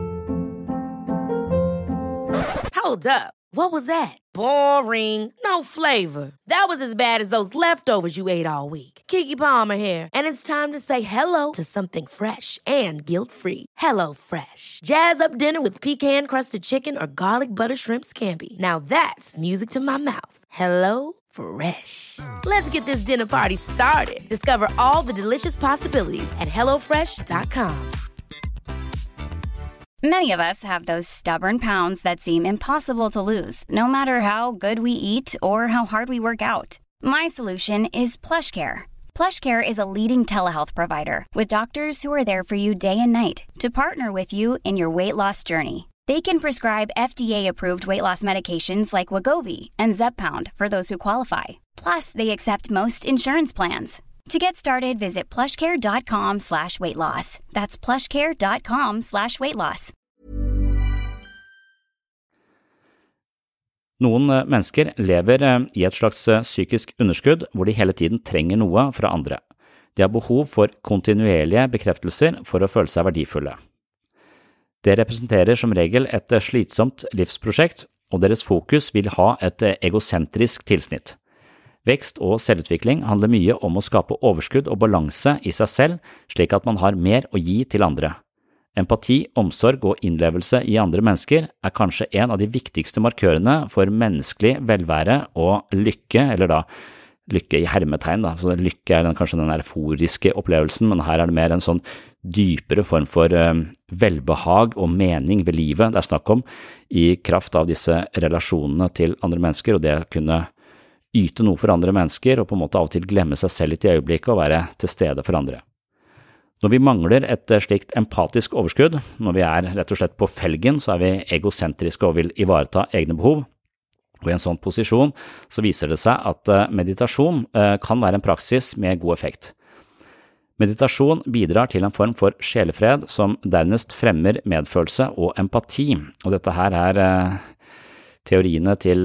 Hold up. What was that? Boring. No flavor. That was as bad as those leftovers you ate all week. Keke Palmer here, and it's time to say hello to something fresh and guilt-free. Hello Fresh. Jazz up dinner with pecan-crusted chicken or garlic butter shrimp scampi. Now that's music to my mouth. Hello Fresh. Let's get this dinner party started. Discover all the delicious possibilities at hello fresh dot com. Many of us have those stubborn pounds that seem impossible to lose, no matter how good we eat or how hard we work out. My solution is PlushCare. PlushCare is a leading telehealth provider with doctors who are there for you day and night to partner with you in your weight loss journey. They can prescribe F D A-approved weight loss medications like Wegovy and Zepbound for those who qualify. Plus, they accept most insurance plans. To get started, visit plushcare.com slash weight loss. That's plushcare.com slash weight loss. Noen mennesker lever i et slags psykisk underskudd hvor de hele tiden trenger noe fra andre. De har behov for kontinuerlige bekreftelser for å føle seg verdifulle. Det representerer som regel et slitsomt livsprosjekt, og deres fokus vil ha et egosentrisk tilsnitt. Vekst og selvutvikling handler mye om å skape overskudd og balanse i seg selv, slik at man har mer å gi til andre. Empati, omsorg og innlevelse i andre mennesker er kanskje en av de viktigste markørene for menneskelig velvære og lykke, eller da lykke i hermetegn. Da. Så lykke er den, kanskje den euforiske opplevelsen, men her er det mer en sånn dypere form for uh, velbehag og mening ved livet det er snakk om i kraft av disse relasjonene til andre mennesker, og det å kunne yte noe for andre mennesker og på en måte av og til glemme seg selv litt i øyeblikket og være til stede for andre. Når vi mangler et slikt empatisk overskudd, når vi er rett og slett på felgen, så er vi egosentriske og vil ivareta egne behov. Og i en sånn posisjon så viser det seg at meditasjon kan være en praksis med god effekt. Meditasjon bidrar til en form for sjelefred som dernest fremmer medfølelse og empati, og dette her er teoriene til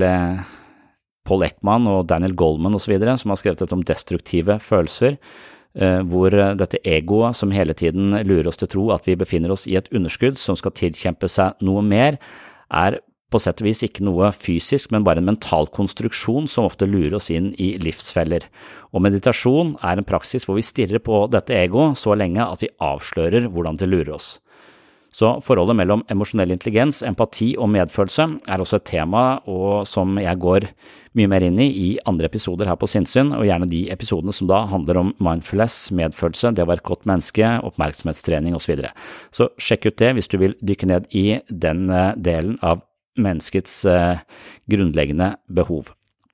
Paul Ekman og Daniel Goleman og så videre, som har skrevet dette om destruktive følelser, hvor dette egoet som hele tiden lurer oss til å tro at vi befinner oss i et underskudd som skal tilkjempe seg noe mer, er på sett og vis ikke noe fysisk, men bare en mental konstruksjon som ofte lurer oss inn i livsfeller. Og meditasjon er en praksis hvor vi stirrer på dette egoet så lenge at vi avslører hvordan det lurer oss. Så forholdet mellom emosjonell intelligens, empati og medfølelse er også et tema og som jeg går mye mer inn i i andre episoder her på Sinnsyn, og gjerne de episodene som da handler om mindfulness, medfølelse, det å være et godt menneske, oppmerksomhetstrening og så videre. Så sjekk ut det hvis du vil dykke ned i den delen av menneskets grunnleggende behov.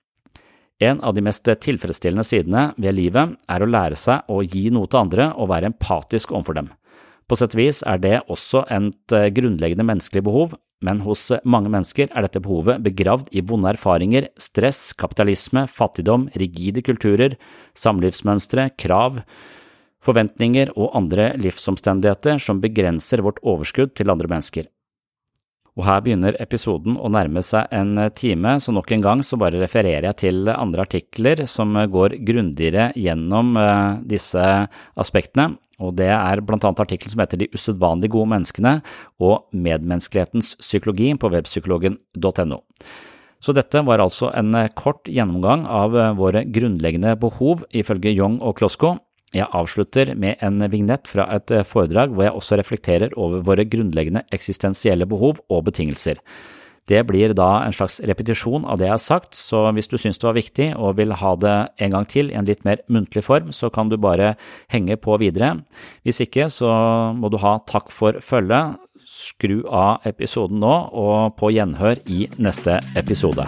En av de mest tilfredsstillende sidene ved livet er å lære seg å gi noe til andre og være empatisk overfor dem. På sett og vis er det også et grunnleggende menneskelig behov, men hos mange mennesker er dette behovet begravd i vonde erfaringer, stress, kapitalisme, fattigdom, rigide kulturer, samlivsmønstre, krav, forventninger og andre livsomstendigheter som begrenser vårt overskudd til andre mennesker. Og her begynner episoden å nærme seg en time, så nok en gang så bare refererer jeg til andre artikler som går grundigere gjennom disse aspektene, og det er blant annet artikkelen som heter De usedvanlig gode menneskene og medmenneskelighetens psykologi på webpsykologen punktum no. Så dette var altså en kort gjennomgang av våre grunnleggende behov ifølge Jung og Klosko. Jeg avslutter med en vignett fra et foredrag hvor jeg også reflekterer over våre grunnleggende eksistensielle behov og betingelser. Det blir da en slags repetisjon av det jeg har sagt, så hvis du synes det var viktig og vil ha det en gang til i en litt mer muntlig form, så kan du bare henge på videre. Hvis ikke, så må du ha takk for følget, skru av episoden nå, og på gjenhør i neste episode.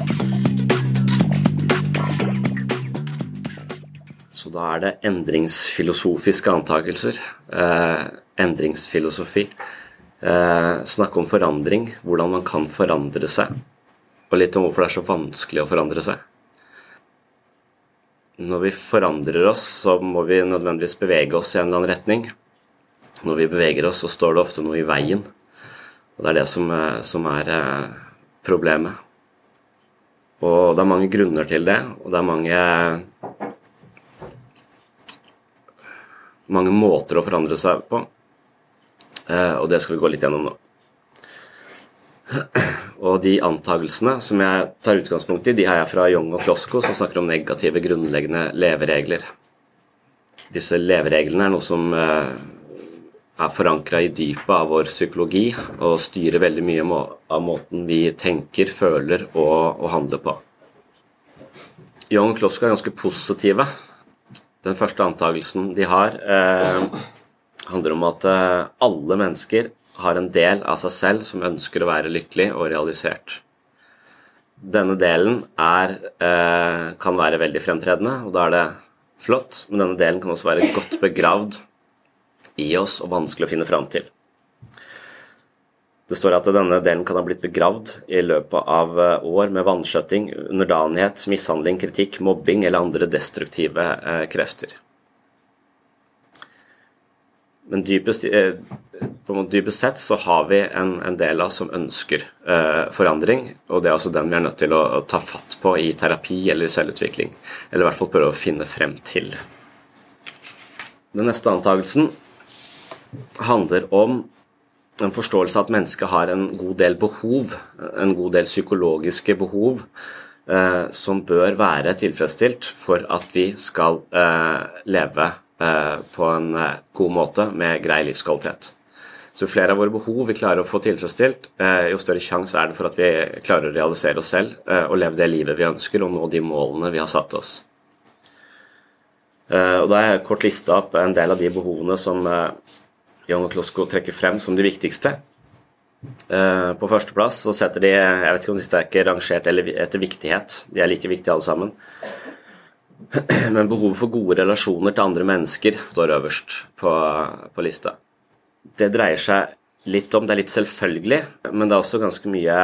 Så da er det endringsfilosofiske antakelser, eh, endringsfilosofi, eh, snakke om forandring, hvordan man kan forandre seg, og litt om hvorfor det er så vanskelig å forandre seg. Når vi forandrer oss, så må vi nødvendigvis bevege oss i en eller annen retning. Når vi beveger oss, så står det ofte noe i veien, og det er det som, som er eh, problemet. Og det er mange grunner til det, og det er mange... mange måter å forandre seg på, og det skal vi gå litt gjennom nå. Og de antagelsene som jeg tar utgangspunkt i, de har jeg fra Jung og Klosko, som snakker om negative grunnleggende leveregler. Disse levereglene er noe som er forankret i dypet av vår psykologi, og styrer veldig mye av måten vi tenker, føler og, og handler på. Jung og Klosko er ganske positive. Den første antagelsen de har eh, handler om at eh, alle mennesker har en del av seg selv som ønsker å være lykkelig og realisert. Denne delen er, eh, kan være veldig fremtredende, og da er det flott, men denne delen kan også være godt begravd i oss og vanskelig å finne frem til. Det står at denne delen kan ha blitt begravd i løpet av år med vanskjøtting, underdanighet, mishandling, kritikk, mobbing eller andre destruktive eh, krefter. Men dypest, eh, på dypest sett så har vi en, en del av som ønsker eh, forandring, og det er også den vi er nødt til å, å ta fatt på i terapi eller i selvutvikling, eller i hvert fall prøve å finne frem til. Den neste antagelsen handler om en forståelse av at mennesket har en god del behov, en god del psykologiske behov, eh, som bør være tilfredsstilt for at vi skal eh, leve på en god måte med grei livskvalitet. Så flere av våre behov vi klarer å få tilfredsstilt, jo større sjanse er det for at vi klarer å realisere oss selv og leve det livet vi ønsker og nå de målene vi har satt oss. Og da har jeg kort listet opp en del av de behovene som Jung og Klosko trekker frem som de viktigste. På første plass så setter de, jeg vet ikke om disse er ikke rangert etter viktighet, de er like viktige alle sammen, men behovet for gode relasjoner til andre mennesker står øverst på, på lista. Det dreier seg litt om, det er litt selvfølgelig, men det er også ganske mye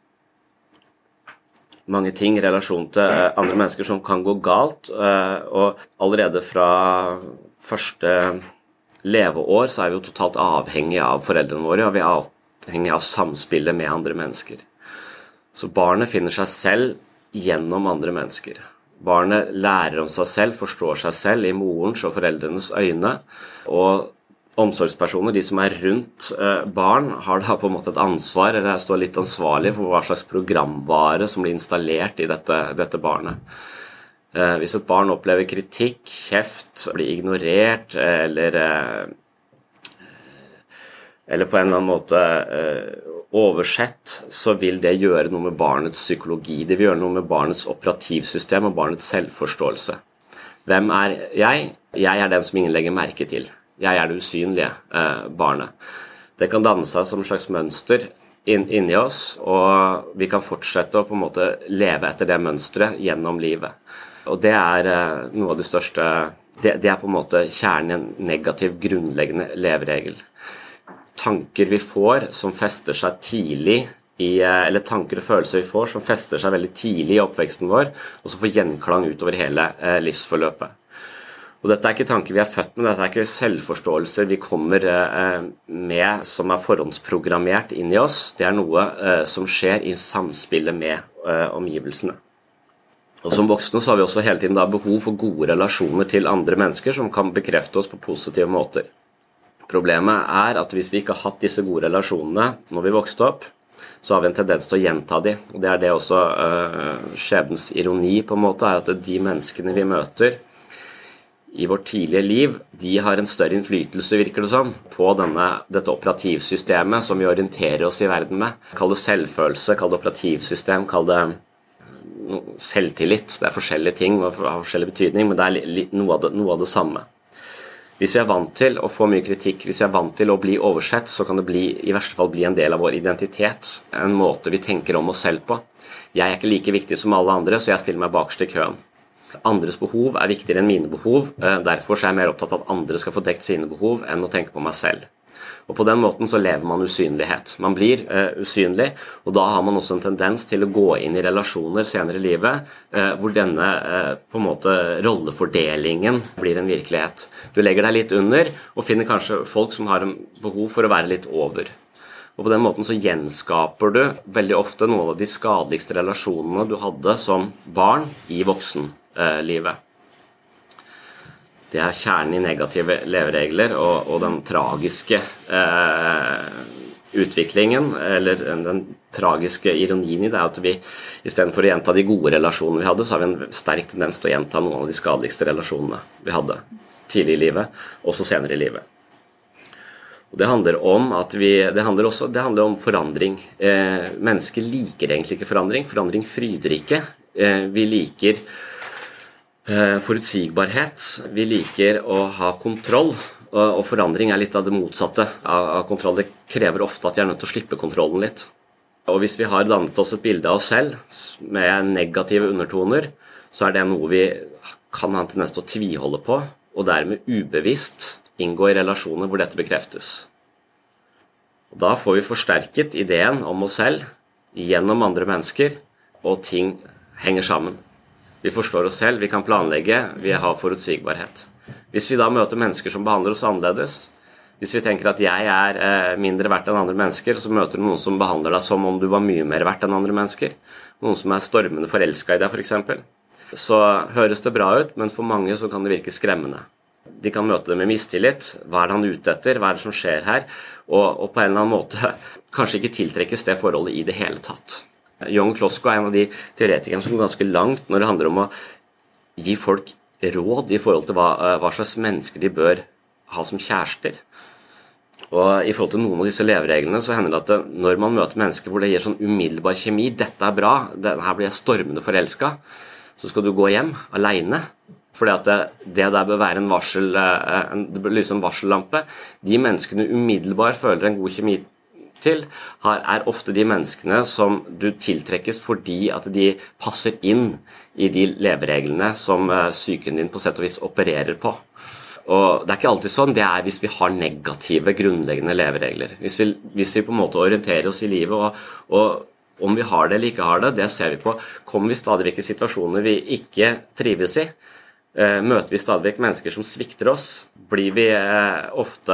mange ting i relasjon til andre mennesker som kan gå galt, og allerede fra første leveår så er vi jo totalt avhengige av foreldrene våre, og vi er avhengige av samspillet med andre mennesker. Så barnet finner seg selv gjennom andre mennesker. Barnet lærer om seg selv, forstår seg selv i morens og foreldrenes øyne, og omsorgspersoner, de som er rundt barn, har da på en måte et ansvar, eller står litt ansvarlig for hva slags programvare som blir installert i dette, dette barnet. Hvis et barn opplever kritikk, kjeft, blir ignorert, eller, eller på en eller annen måte oversett, så vil det gjøre noe med barnets psykologi. Det vil gjøre noe med barnets operativsystem og barnets selvforståelse. Hvem er jeg? Jeg er den som ingen legger merke til. Jeg er det usynlige eh, barnet. Det kan danne seg som en slags mønster inn, inni oss, og vi kan fortsette å på en måte leve etter det mønstret gjennom livet. Og det er eh, noe av det største, det, det er på en måte kjernen i en negativ, grunnleggende leveregel. Tanker vi får som fester seg tidlig i, eller tanker og følelser vi får som fester seg veldig tidlig i oppveksten vår, og så får gjenklang utover hele eh, livsforløpet. Og dette er ikke tanker vi er født med, dette er ikke selvforståelser vi kommer eh, med som er forhåndsprogrammert inn i oss. Det er noe eh, som skjer i samspillet med eh, omgivelsene. Og som voksne så har vi også hele tiden da behov for gode relasjoner til andre mennesker som kan bekrefte oss på positive måter. Problemet er at hvis vi ikke har hatt disse gode relasjonene når vi vokste opp, så har vi en tendens til å gjenta de. Og det er det også uh, skjebnens ironi på en måte, er at de menneskene vi møter i vårt tidlige liv, de har en større innflytelse, virker det som, på denne, dette operativsystemet som vi orienterer oss i verden med. Kall det selvfølelse, kall det operativsystem, kall det selvtillit. Det er forskjellige ting og har forskjellig betydning, men det er li, noe, av det, noe av det samme. Hvis vi er vant til å få mye kritikk, hvis vi er vant til å bli oversett, så kan det bli, i verste fall bli en del av vår identitet, en måte vi tenker om oss selv på. Jeg er ikke like viktig som alle andre, så jeg stiller meg bakerst i køen. Andres behov er viktigere enn mine behov, derfor er jeg mer opptatt av at andre skal få dekt sine behov enn å tenke på meg selv. Og på den måten så lever man usynlighet. Man blir uh, usynlig, og da har man også en tendens til å gå inn i relasjoner senere i livet, uh, hvor denne uh, på en måte rollefordelingen blir en virkelighet. Du legger deg litt under, og finner kanskje folk som har en behov for å være litt over. Og på den måten så gjenskaper du veldig ofte noen av de skadeligste relasjonene du hadde som barn i voksenlivet. Det er kjernen i negative leveregler og, og den tragiske eh, utviklingen, eller den, den tragiske ironien i det er at vi, i stedet for å gjenta de gode relasjonene vi hadde, så har vi en sterk tendens til å gjenta noen av de skadeligste relasjonene vi hadde tidlig i livet, også senere i livet. Og det handler om at vi, det handler også, det handler om forandring. Eh, mennesker liker egentlig ikke forandring, forandring fryder ikke. Eh, vi liker forutsigbarhet. Vi liker å ha kontroll, og forandring er litt av det motsatte av kontroll. Det krever ofte at jeg er nødt til å slippe kontrollen litt. Og hvis vi har dannet oss et bilde av oss selv med negative undertoner, så er det noe vi kan ha en tendens til å tviholde på, og dermed ubevisst inngå i relasjoner hvor dette bekreftes. Og da får vi forsterket ideen om oss selv gjennom andre mennesker, og ting henger sammen. Vi forstår oss selv, vi kan planlegge, vi har forutsigbarhet. Hvis vi da møter mennesker som behandler oss annerledes, hvis vi tenker at jeg er mindre verdt enn andre mennesker, så møter du noen som behandler deg som om du var mye mer verdt enn andre mennesker, noen som er stormende forelsket i deg for eksempel, så høres det bra ut, men for mange så kan det virke skremmende. De kan møte det med mistillit. Hva er det han ute etter? Hva er det som skjer her? Og, og på en eller annen måte kanskje ikke tiltrekkes det forholdet i det hele tatt. Jon Klosko er en av de teoretikerne som går ganske langt når det handler om å gi folk råd i forhold til hva, hva slags mennesker de bør ha som kjærester. Og i forhold til noen av disse levereglene så hender det at det, når man møter mennesker hvor det gir sånn umiddelbar kjemi, dette er bra, det, her blir jeg stormende forelsket, så skal du gå hjem alene. Fordi at det, det der bør være en varsel, en, det bør lyse en varsellampe. De menneskene umiddelbart føler en god kjemi til, har, er ofte de menneskene som du tiltrekkes fordi at de passer inn i de levereglene som psyken din på sett og vis opererer på. Og det er ikke alltid sånn, det er hvis vi har negative, grunnleggende leveregler. Hvis vi, hvis vi på en måte orienterer oss i livet, og, og om vi har det eller ikke har det, det ser vi på. Kommer vi stadig vekk i situasjoner vi ikke trives i? Møter vi stadig vekk mennesker som svikter oss? Blir vi ofte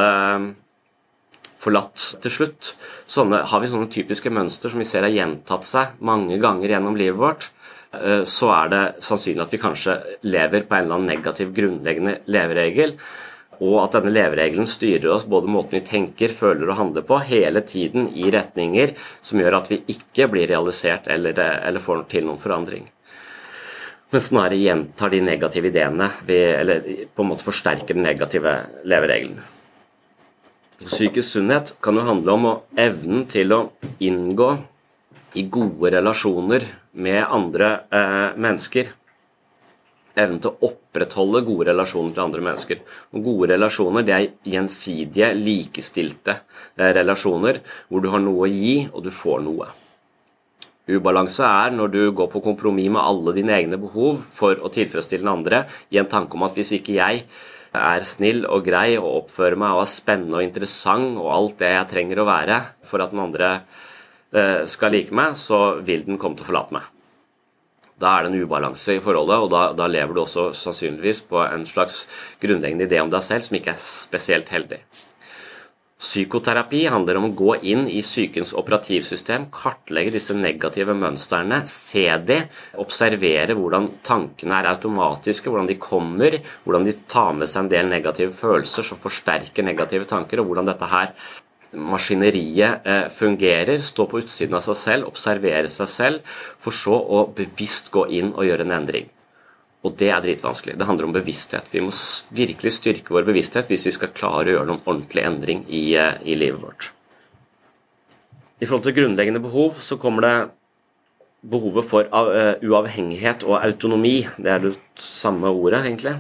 forlatt til slutt? Sånne, har vi sånne typiske mønster som vi ser har gjentatt seg mange ganger gjennom livet vårt, så er det sannsynlig at vi kanskje lever på en eller annen negativ grunnleggende leveregel, og at denne leveregelen styrer oss både måten vi tenker, føler og handler på hele tiden i retninger som gjør at vi ikke blir realisert eller, eller får til noen forandring. Men snarere gjentar de negative ideene, vi, eller på en måte forsterker den negative leveregelen. Psykisk sunnhet kan jo handle om å evnen til å inngå i gode relasjoner med andre eh, mennesker. Evnen til å opprettholde gode relasjoner til andre mennesker. Og gode relasjoner, det er gjensidige, likestilte eh, relasjoner, hvor du har noe å gi, og du får noe. Ubalanse er når du går på kompromiss med alle dine egne behov for å tilfredsstille den andre, i en tanke om at hvis ikke jeg er snill og grei og oppfører meg og er spennende og interessant og alt det jeg trenger å være for at den andre eh, skal like meg, så vil den komme til å forlate meg. Da er det en ubalanse i forholdet, og da, da lever du også sannsynligvis på en slags grunnleggende idé om deg selv som ikke er spesielt heldig. Psykoterapi handler om å gå inn i psykens operativsystem, kartlegge disse negative mønstrene, se de, observere hvordan tankene er automatiske, hvordan de kommer, hvordan de tar med seg en del negative følelser som forsterker negative tanker, og hvordan dette her maskineriet eh, fungerer, stå på utsiden av seg selv, observere seg selv, for så å bevisst gå inn og gjøre en endring. Og det er dritvanskelig. Det handler om bevissthet. Vi må virkelig styrke vår bevissthet hvis vi skal klare å gjøre noen ordentlig endring i, i livet vårt. I forhold til grunnleggende behov så kommer det behovet for uh, uavhengighet og autonomi. Det er det samme ordet, egentlig.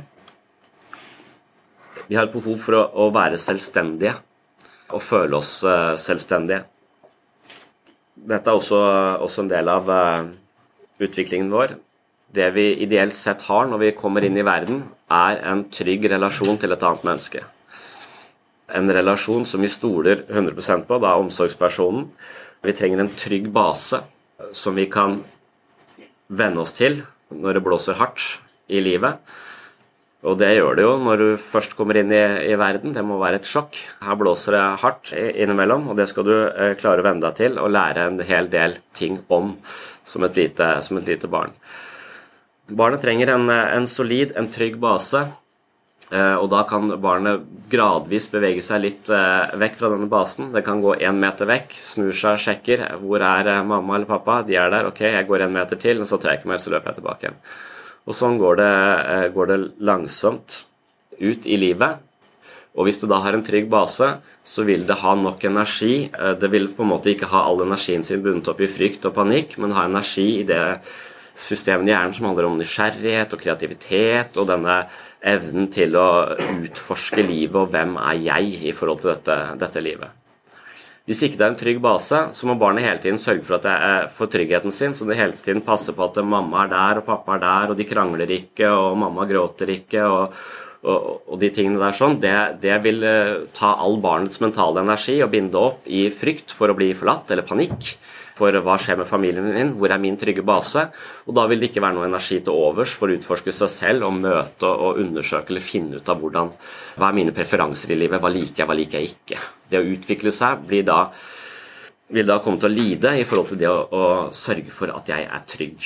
Vi har et behov for å, å være selvstendige og føle oss uh, selvstendige. Dette er også, også en del av uh, utviklingen vår. Det vi ideelt sett har når vi kommer inn i verden, er en trygg relasjon til et annet menneske. En relasjon som vi stoler hundre prosent på, da er omsorgspersonen. Vi trenger en trygg base som vi kan venne oss til når det blåser hardt i livet. Og det gjør det jo når du først kommer inn i, i verden. Det må være et sjokk. Her blåser det hardt innimellom, og det skal du eh, klare å venne deg til og lære en hel del ting om som et lite, som et lite barn. Barnet trenger en, en solid, en trygg base, og da kan barnet gradvis bevege seg litt vekk fra denne basen. Det kan gå en meter vekk, snur seg, sjekker, hvor er mamma eller pappa? De er der, ok, jeg går en meter til, og så trekker jeg meg, så løper jeg tilbake igjen. Og sånn går det, går det langsomt ut i livet. Og hvis du da har en trygg base, så vil det ha nok energi. Det vil på en måte ikke ha all energien sin bundet opp i frykt og panikk, men ha energi i det systemet i hjernen som handler om nysgjerrighet og kreativitet og denne evnen til å utforske livet og hvem er jeg i forhold til dette, dette livet. Hvis ikke det er en trygg base, så må barnet hele tiden sørge for at det er for tryggheten sin, så det hele tiden passer på at mamma er der, og pappa er der, og de krangler ikke, og mamma gråter ikke, og, og, og de tingene der sånn, det, det vil ta all barnets mentale energi og binde opp i frykt for å bli forlatt, eller panikk, for hva skjer med familien min, hvor er min trygge base, og da vil det ikke være noe energi til overs for å utforske seg selv og møte og undersøke eller finne ut av hvordan, hva er mine preferanser i livet, hva liker jeg, hva liker jeg ikke. Det å utvikle seg blir da, vil da komme til å lide i forhold til det å, å sørge for at jeg er trygg.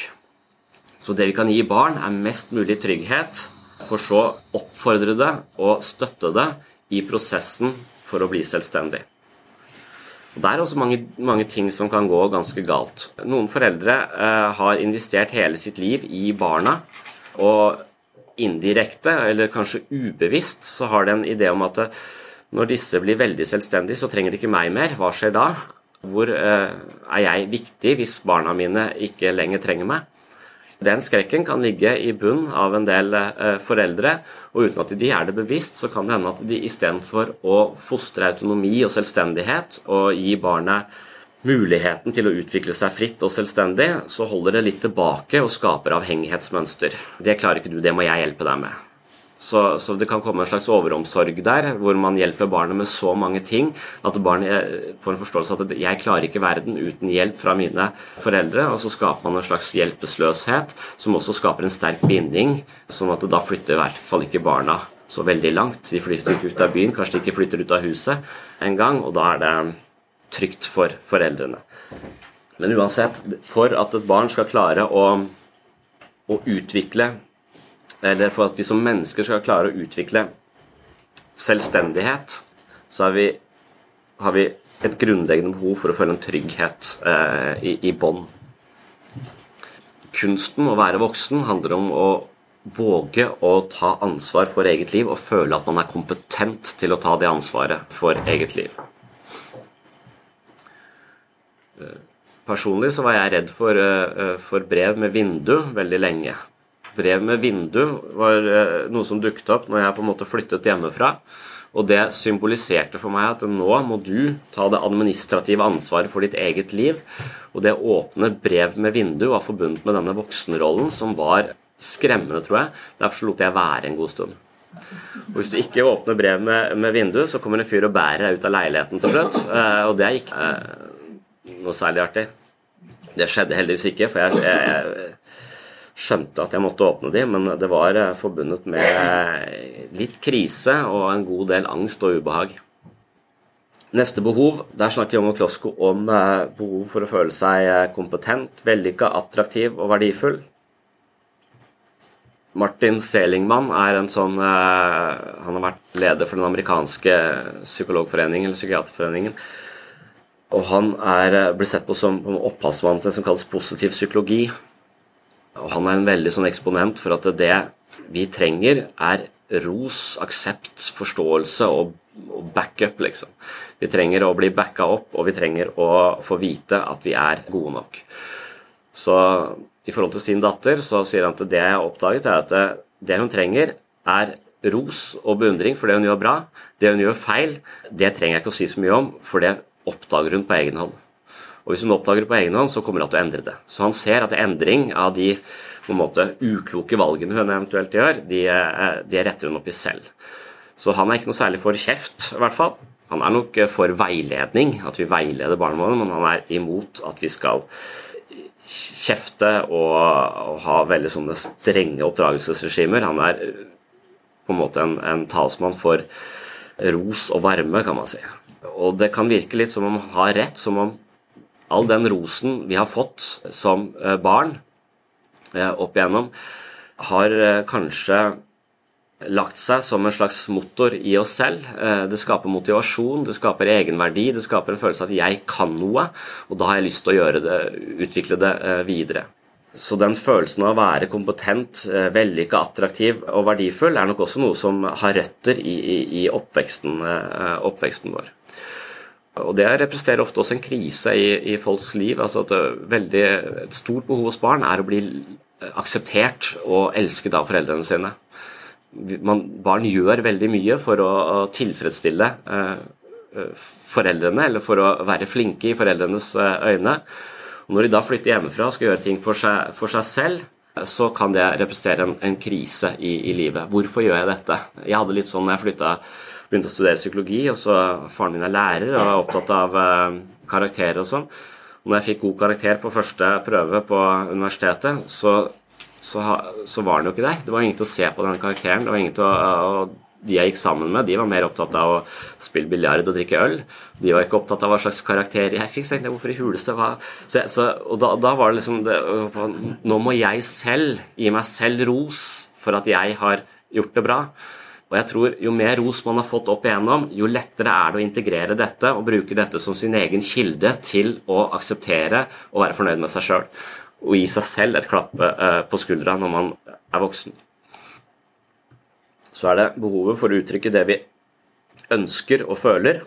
Så det vi kan gi barn er mest mulig trygghet, for så oppfordre det og støtte det i prosessen for å bli selvstendig. Det er også mange, mange ting som kan gå ganske galt. Noen foreldre eh, har investert hele sitt liv i barna, og indirekte, eller kanskje ubevisst, så har de en idé om at når disse blir veldig selvstendige, så trenger de ikke meg mer. Hva skjer da? Hvor eh, er jeg viktig hvis barna mine ikke lenger trenger meg? Den skrekken kan ligge i bunn av en del eh, foreldre, og uten at de er det bevisst, så kan det hende at de i stedet for å fostre autonomi og selvstendighet og gi barnet muligheten til å utvikle seg fritt og selvstendig, så holder det litt tilbake og skaper avhengighetsmønster. Det klarer ikke du, det må jeg hjelpe deg med. Så, så det kan komme en slags overomsorg der, hvor man hjelper barnet med så mange ting, at barnet får en forståelse av at jeg klarer ikke verden uten hjelp fra mine foreldre, og så skaper man en slags hjelpeløshet, som også skaper en sterk binding, sånn at da flytter i hvert fall ikke barna så veldig langt. De flytter ikke ut av byen, kanskje de ikke flytter ut av huset en gang, og da er det trygt for foreldrene. Men uansett, for at et barn skal klare å, å utvikle, eller for at vi som mennesker skal klare å utvikle selvstendighet, så vi, har vi et grunnleggende behov for å føle en trygghet eh, i, i bånd. Kunsten å være voksen handler om å våge å ta ansvar for eget liv og føle at man er kompetent til å ta det ansvaret for eget liv. Personlig så var jeg redd for, for brev med vindu veldig lenge. Brev med vindu var noe som dukket opp når jeg på en måte flyttet hjemmefra, og det symboliserte for meg at nå må du ta det administrative ansvaret for ditt eget liv, og det å åpne brev med vindu var forbundet med denne voksenrollen som var skremmende, tror jeg. Derfor lot jeg være en god stund. Og hvis du ikke åpner brev med, med vindu, så kommer en fyr og bærer deg ut av leiligheten til slutt, og det er ikke eh, noe særlig artig. Det skjedde heldigvis ikke, for jeg... jeg, jeg skjønte at jeg måtte åpne de, men det var forbundet med litt krise og en god del angst og ubehag. Neste behov, der snakker Young og Klosko om behov for å føle seg kompetent, vellykket, attraktiv og verdifull. Martin Seligman er en sånn, han har vært leder for den amerikanske psykologforeningen, eller psykiaterforeningen, og han er, blir sett på som opphavsmann til det som kalles positiv psykologi. Og han er en veldig sånn eksponent for at det vi trenger er ros, aksept, forståelse og, og backup, liksom. Vi trenger å bli backa opp, og vi trenger å få vite at vi er gode nok. Så i forhold til sin datter, så sier han at det jeg har oppdaget er at det, det hun trenger er ros og beundring for det hun gjør bra. Det hun gjør feil, det trenger jeg ikke å si så mye om, for det oppdager hun på egen hånd. Og hvis hun oppdager det på egen hånd, så kommer hun til å endre det. Så han ser at endring av de på en måte, ukloke valgene hun eventuelt gjør, de, de retter hun opp i selv. Så han er ikke noe særlig for kjeft, i hvert fall. Han er nok for veiledning, at vi veileder barna våre, men han er imot at vi skal kjefte og, og ha veldig sånne strenge oppdragelsesregimer. Han er på en måte en, en talsmann for ros og varme, kan man si. Og det kan virke litt som om han har rett, som om all den rosen vi har fått som barn opp igjennom har kanskje lagt seg som en slags motor i oss selv. Det skaper motivasjon, det skaper egenverdi, det skaper en følelse av at jeg kan noe, og da har jeg lyst til å gjøre det, utvikle det videre. Så den følelsen av å være kompetent, vellykket, attraktiv og verdifull er nok også noe som har røtter i, i, i oppveksten, oppveksten vår. Og det representerer ofte også en krise i, i folks liv, altså at veldig, et stort behov hos barn er å bli akseptert og elsket av foreldrene sine. Man, barn gjør veldig mye for å, å tilfredsstille eh, foreldrene, eller for å være flinke i foreldrenes øyne. Og når de da flytter hjemmefra og skal gjøre ting for seg, for seg selv, så kan det representere en, en krise i, i livet. Hvorfor gjør jeg dette? Jeg hadde litt sånn, når jeg flyttet, begynte å studere psykologi, og så faren min er lærer og er opptatt av uh, karakterer og sånn. Og når jeg fikk god karakter på første prøve på universitetet, så, så, så var den jo ikke der. Det var ingen til å se på denne karakteren, det var ingen til å... Uh, de jeg gikk sammen med, de var mer opptatt av å spille biljard og drikke øl. De var ikke opptatt av hva slags karakter jeg fikk, så egentlig hvorfor i huleste var. Så, så, og da, da var det liksom, det, nå må jeg selv gi meg selv ros for at jeg har gjort det bra. Og jeg tror jo mer ros man har fått opp igjennom, jo lettere er det å integrere dette og bruke dette som sin egen kilde til å akseptere og være fornøyd med seg selv. Og gi seg selv et klapp eh, på skuldra når man er voksen. Så er det behovet for å uttrykke det vi ønsker og føler.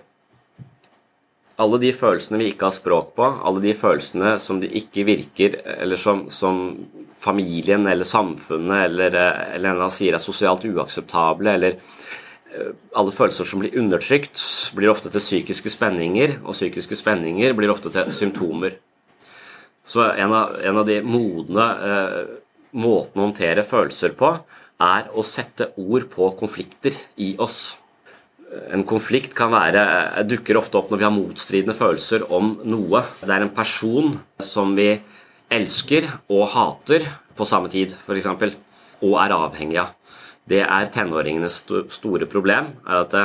Alle de følelsene vi ikke har språk på, alle de følelsene som de ikke virker, eller som, som familien eller samfunnet eller, eller en av sier er sosialt uakseptable, eller alle følelser som blir undertrykt, blir ofte til psykiske spenninger, og psykiske spenninger blir ofte til symptomer. Så en av, en av de modne eh, måtene å håndtere følelser på, er å sette ord på konflikter i oss. En konflikt kan være, dukker ofte opp når vi har motstridende følelser om noe. Det er en person som vi elsker og hater på samme tid, for eksempel, og er avhengig av. Det er tenåringenes store problem, er at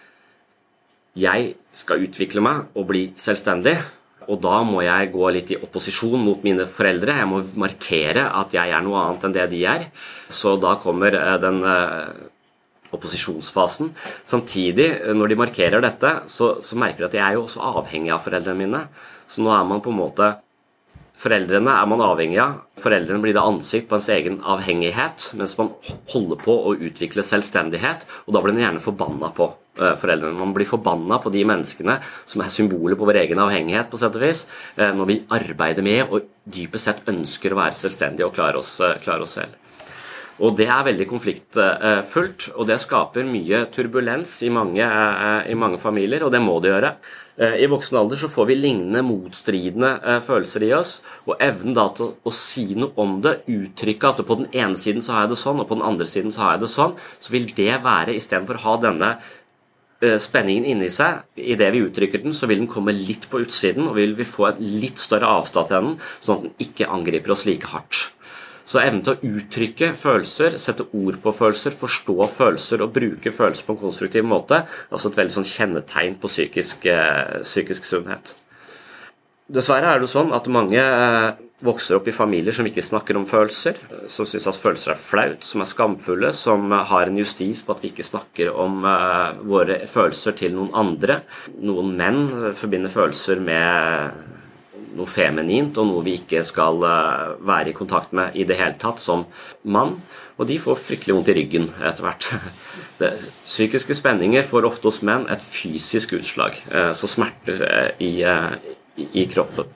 jeg skal utvikle meg og bli selvstendig, og da må jeg gå litt i opposisjon mot mine foreldre. Jeg må markere at jeg er noe annet enn det de er. Så da kommer den opposisjonsfasen. Samtidig, når de markerer dette, så, så merker de at jeg er jo også avhengig av foreldrene mine. Så nå er man på en måte... Foreldrene er man avhengig av. Foreldrene blir det ansikt på ens egen avhengighet, mens man holder på å utvikle selvstendighet, og da blir man gjerne forbannet på foreldrene. Man blir forbannet på de menneskene som er symboler på vår egen avhengighet, på sett og vis, når vi arbeider med og dypest sett ønsker å være selvstendige og klare oss, klare oss selv. Og det er veldig konfliktfullt, og det skaper mye turbulens i mange, i mange familier, og det må det gjøre. I voksen alder så får vi lignende motstridende følelser i oss, og evnen da til å si noe om det, uttrykke at på den ene siden så har jeg det sånn, og på den andre siden så har jeg det sånn, så vil det være, i stedet for å ha denne spenningen inni seg, i det vi uttrykker den, så vil den komme litt på utsiden, og vil vi få en litt større avstand til den, sånn at den ikke angriper oss like hardt. Så evnen til å uttrykke følelser, sette ord på følelser, forstå følelser og bruke følelser på en konstruktiv måte, er også et veldig sånn kjennetegn på psykisk, eh, psykisk sunnhet. Dessverre er det sånn at mange eh, vokser opp i familier som ikke snakker om følelser, som synes at følelser er flaut, som er skamfulle, som har en justis på at vi ikke snakker om eh, våre følelser til noen andre. Noen menn forbinder følelser med noe feminint, og noe vi ikke skal være i kontakt med i det hele tatt som mann, og de får fryktelig vondt i ryggen etter hvert. Det, psykiske spenninger får ofte hos menn et fysisk utslag, så smerter i, i, i kroppen.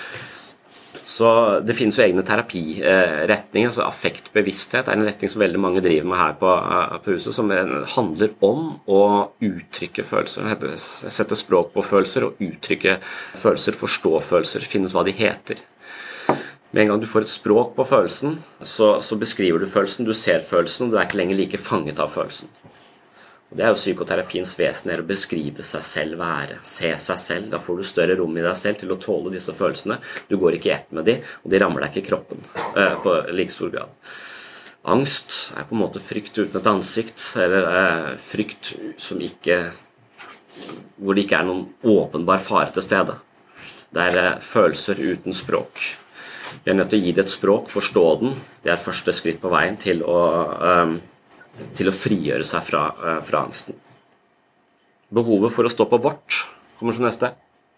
Så det finnes jo egne terapiretninger, altså affektbevissthet er en retning som veldig mange driver med her på, på huset, som handler om å uttrykke følelser, sette språk på følelser og uttrykke følelser, forstå følelser, finne ut hva de heter. Med en gang du får et språk på følelsen, så, så beskriver du følelsen, du ser følelsen, og du er ikke lenger like fanget av følelsen. Og det er jo psykoterapiens vesen, er å beskrive seg selv, være, se seg selv. Da får du større rom i deg selv til å tåle disse følelsene. Du går ikke i ett med de, og de rammer deg ikke i kroppen eh, på like stor grad. Angst er på en måte frykt uten et ansikt, eller eh, frykt som ikke, hvor det ikke er noen åpenbar fare til stede. Det er eh, følelser uten språk. Vi er nødt til å gi det et språk, forstå den. Det er første skritt på veien til å... Eh, til å frigjøre seg fra, fra angsten. Behovet for å stå på vårt kommer som neste.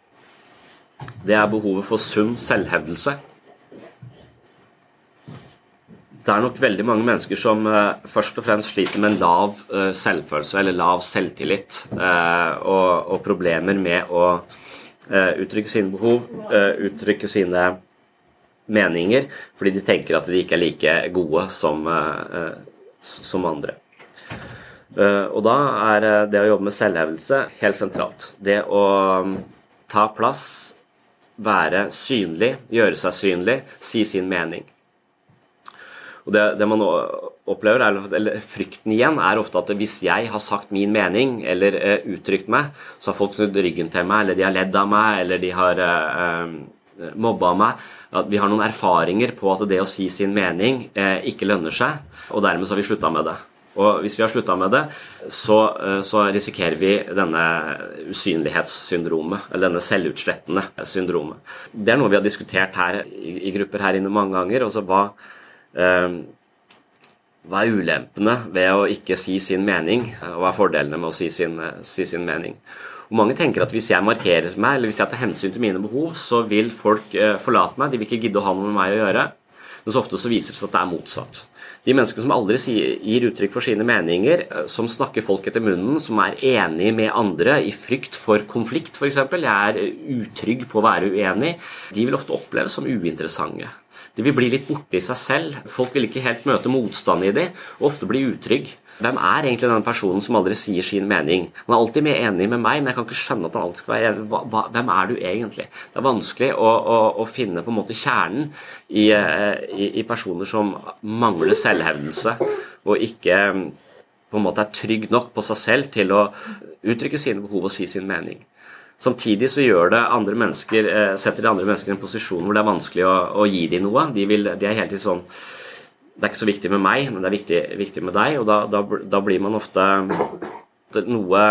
Det er behovet for sunn selvhevdelse. Det er nok veldig mange mennesker som uh, først og fremst sliter med en lav uh, selvfølelse eller lav selvtillit uh, og, og problemer med å uh, uttrykke sine behov, uh, uttrykke sine meninger, fordi de tenker at de ikke er like gode som uh, som andre. Og da er det å jobbe med selvhevelse helt sentralt. Det å ta plass, være synlig, gjøre seg synlig, si sin mening. Og det, det man opplever, er, eller frykten igjen, er ofte at hvis jeg har sagt min mening, eller uh, uttrykt meg, så har folk snudd ryggen til meg, eller de har ledd av meg, eller de har uh, mobba meg. At vi har noen erfaringer på at det å si sin mening uh, ikke lønner seg, og dermed så har vi sluttet med det. Og hvis vi har sluttet med det, så, uh, så risikerer vi denne usynlighetssyndromet, eller denne selvutslettende syndromet. Det er noe vi har diskutert her i, i grupper her inne mange ganger, altså hva Uh, hva er ulempene ved å ikke si sin mening, og hva er fordelene med å si sin, uh, si sin mening. Og mange tenker at hvis jeg markerer meg, eller hvis jeg tar hensyn til mine behov, så vil folk uh, forlate meg, de vil ikke gidde å ha noe med meg å gjøre. Men så ofte så viser det seg at det er motsatt. De mennesker som aldri sier, gir uttrykk for sine meninger, uh, som snakker folk etter munnen, som er enige med andre i frykt for konflikt for eksempel, jeg er utrygg på å være uenig, de vil ofte oppleves som uinteressante. De vil bli litt borte i seg selv. Folk vil ikke helt møte motstand i det, og ofte bli utrygg. Hvem er egentlig den personen som aldri sier sin mening? Han er alltid mer enig med meg, men jeg kan ikke skjønne at han alltid skal være enig. Hva, hva, hvem er du egentlig? Det er vanskelig å, å, å finne på en måte kjernen i, i, i personer som mangler selvhevdelse, og ikke på en måte er trygg nok på seg selv til å uttrykke sine behov og si sin mening. Samtidig så gjør det andre mennesker, setter de andre mennesker i en posisjon hvor det er vanskelig å, å gi dem noe. De, vil, de er helt sånn, det er ikke så viktig med meg, men det er viktig, viktig med deg, og da, da, da blir man ofte noe,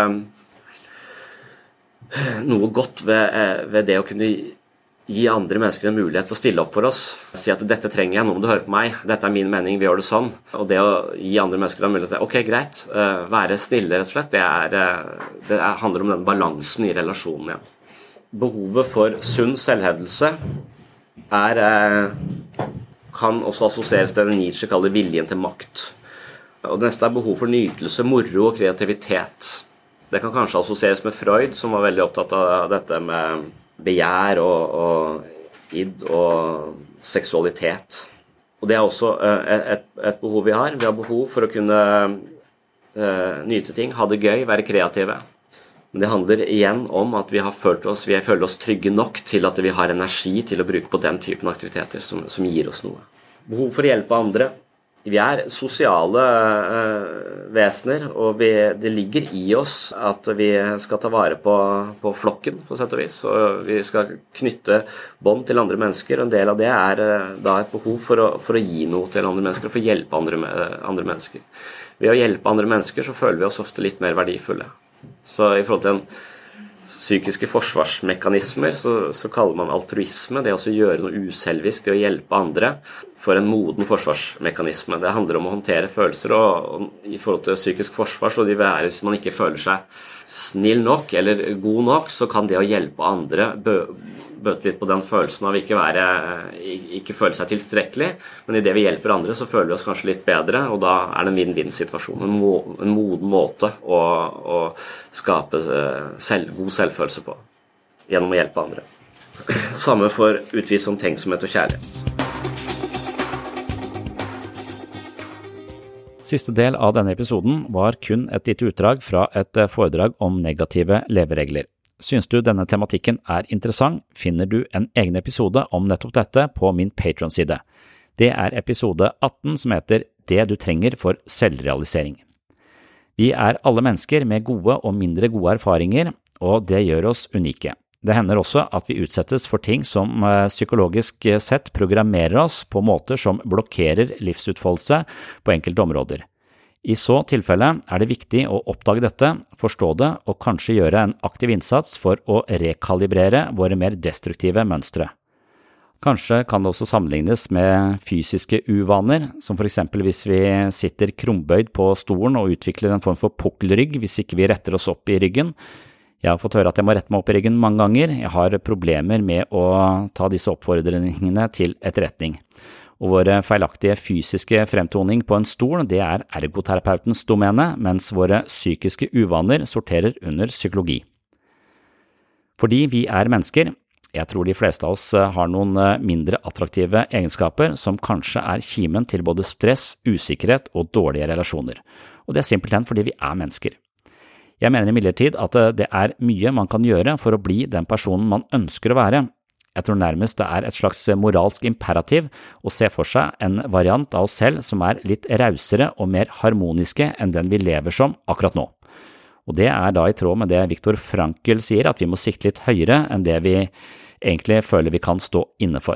noe godt ved, ved det å kunne gi andre mennesker en mulighet til å stille opp for oss. Si at dette trenger jeg, nå må du høre på meg, dette er min mening, vi gjør det sånn. Og det å gi andre mennesker en mulighet til, ok, greit, være snille rett og slett, det, er, det handler om den balansen i relasjonen igjen. Behovet for sunn selvhevdelse er, kan også assosieres til det Nietzsche kaller viljen til makt. Og det neste er behov for nytelse, moro og kreativitet. Det kan kanskje assosieres med Freud, som var veldig opptatt av dette med begjær og, og id og seksualitet. Og det er også et, et behov vi har. Vi har behov for å kunne uh, nyte ting, ha det gøy, være kreative. Men det handler igjen om at vi har følt oss, vi føler oss trygge nok til at vi har energi til å bruke på den typen aktiviteter som, som gir oss noe. Behov for å hjelpe andre. Vi er sosiale uh, vesener, og vi, det ligger i oss at vi skal ta vare på, på flokken, på sett og vis. Og vi skal knytte bånd til andre mennesker, og en del av det er uh, da et behov for å, for å gi noe til andre mennesker, og for å hjelpe andre, uh, andre mennesker. Ved å hjelpe andre mennesker så føler vi oss ofte litt mer verdifulle. Så i forhold til en psykiske forsvarsmekanismer, så, så kaller man altruisme, det å gjøre noe uselvisk, det å hjelpe andre, for en moden forsvarsmekanisme. Det handler om å håndtere følelser, og, og i forhold til psykisk forsvar, så de være, hvis man ikke føler seg snill nok, eller god nok, så kan det å hjelpe andre bø, bøte litt på den følelsen av ikke, være, ikke føle seg tilstrekkelig, men i det vi hjelper andre, så føler vi oss kanskje litt bedre, og da er det en vinn-vinn-situasjon, en, må, en moden måte å, å skape selv, god selvfølelse på, gjennom å hjelpe andre. Samme for utvis om tenksomhet og kjærlighet. Siste del av denne episoden var kun et lite utdrag fra et foredrag om negative leveregler. Syns du denne tematikken er interessant, finner du en egen episode om nettopp dette på min Patreon-side. Det er episode atten som heter Det du trenger for selvrealisering. Vi er alle mennesker med gode og mindre gode erfaringer, og det gjør oss unike. Det hender også at vi utsettes for ting som psykologisk sett programmerer oss på måter som blokkerer livsutfoldelse på enkelte områder. I så tilfelle er det viktig å oppdage dette, forstå det og kanskje gjøre en aktiv innsats for å rekalibrere våre mer destruktive mønstre. Kanskje kan det også sammenlignes med fysiske uvaner, som for eksempel hvis vi sitter krumbøyd på stolen og utvikler en form for pukkelrygg hvis ikke vi retter oss opp i ryggen. Jeg har fått høre at jeg må rette meg opp i ryggen mange ganger. Jeg har problemer med å ta disse oppfordringene til etterretning. Og våre feilaktige fysiske fremtoning på en stol, det er ergoterapeutens domene, mens våre psykiske uvaner sorterer under psykologi. Fordi vi er mennesker, Jeg tror de fleste av oss har noen mindre attraktive egenskaper som kanskje er kimen til både stress, usikkerhet og dårlige relasjoner, og det er simpelthen fordi vi er mennesker. Jeg mener imidlertid at det er mye man kan gjøre for å bli den personen man ønsker å være. Jeg tror nærmest det er et slags moralsk imperativ å se for seg en variant av oss selv som er litt rausere og mer harmoniske enn den vi lever som akkurat nå. Og det er da i tråd med det Viktor Frankl sier, at vi må sikte litt høyere enn det vi egentlig føler vi kan stå inne for.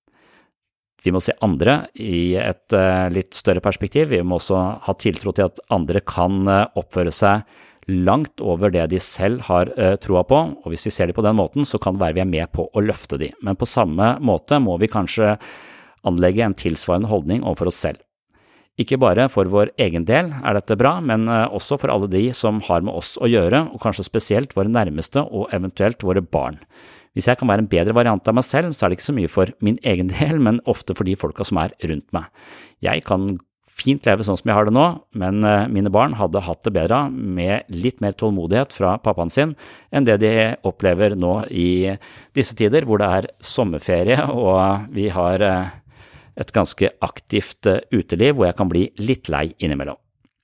Vi må se andre i et litt større perspektiv. Vi må også ha tiltro til at andre kan oppføre seg langt over det de selv har troa på, og hvis vi ser det på den måten, så kan det være vi er med på å løfte de. Men på samme måte må vi kanskje anlegge en tilsvarende holdning overfor oss selv. Ikke bare for vår egen del er dette bra, men også for alle de som har med oss å gjøre, og kanskje spesielt våre nærmeste og eventuelt våre barn. Hvis jeg kan være en bedre variant av meg selv, så er det ikke så mye for min egen del, men ofte for de folka som er rundt meg. Jeg kan fint leve sånn som jeg har det nå, men mine barn hadde hatt det bedre med litt mer tålmodighet fra pappaen sin enn det de opplever nå i disse tider, hvor det er sommerferie og vi har et ganske aktivt uteliv hvor jeg kan bli litt lei innimellom.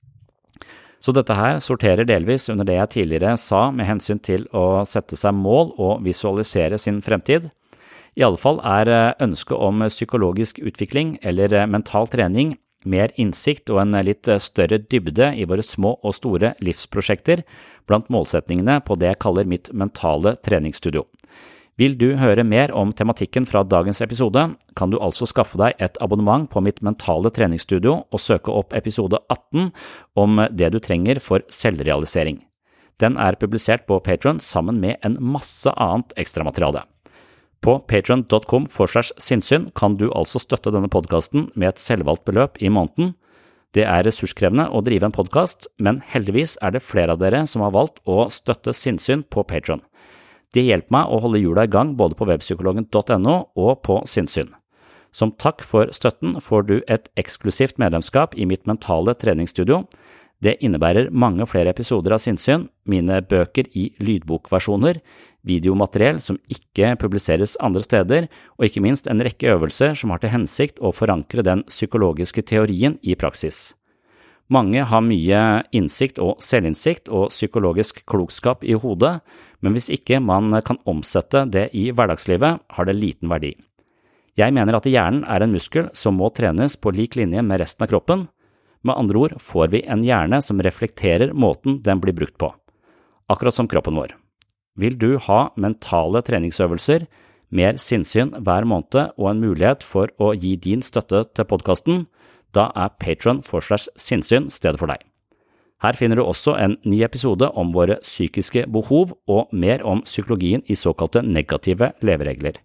Så dette her sorterer delvis under det jeg tidligere sa med hensyn til å sette seg mål og visualisere sin fremtid. I alle fall er ønsket om psykologisk utvikling eller mental trening, mer innsikt og en litt større dybde i våre små og store livsprosjekter blant målsetningene på det jeg kaller mitt mentale treningsstudio. Vil du høre mer om tematikken fra dagens episode, kan du altså skaffe deg et abonnement på mitt mentale treningsstudio og søke opp episode atten om det du trenger for selvrealisering. Den er publisert på Patreon sammen med en masse annet ekstramateriale. På patreon punktum com slash sinnssyn kan du altså støtte denne podcasten med et selvvalgt beløp i måneden. Det er ressurskrevende å drive en podcast, men heldigvis er det flere av dere som har valgt å støtte sinnssyn på Patreon. Det hjelper meg å holde hjula i gang både på webpsykologen punktum no og på sinnssyn. Som takk for støtten får du et eksklusivt medlemskap i mitt mentale treningsstudio. Det innebærer mange flere episoder av sinnssyn, mine bøker i lydbokversjoner, videomateriell som ikke publiseres andre steder, og ikke minst en rekke øvelser som har til hensikt å forankre den psykologiske teorien i praksis. Mange har mye innsikt og selvinnsikt og psykologisk klokskap i hodet, men hvis ikke man kan omsette det i hverdagslivet, har det liten verdi. Jeg mener at hjernen er en muskel som må trenes på lik linje med resten av kroppen. Med andre ord får vi en hjerne som reflekterer måten den blir brukt på, akkurat som kroppen vår. Vil du ha mentale treningsøvelser, mer sinnssyn hver måned og en mulighet for å gi din støtte til podcasten, da er Patreon slash sinnssyn stedet for deg. Her finner du også en ny episode om våre psykiske behov og mer om psykologien i såkalte negative leveregler.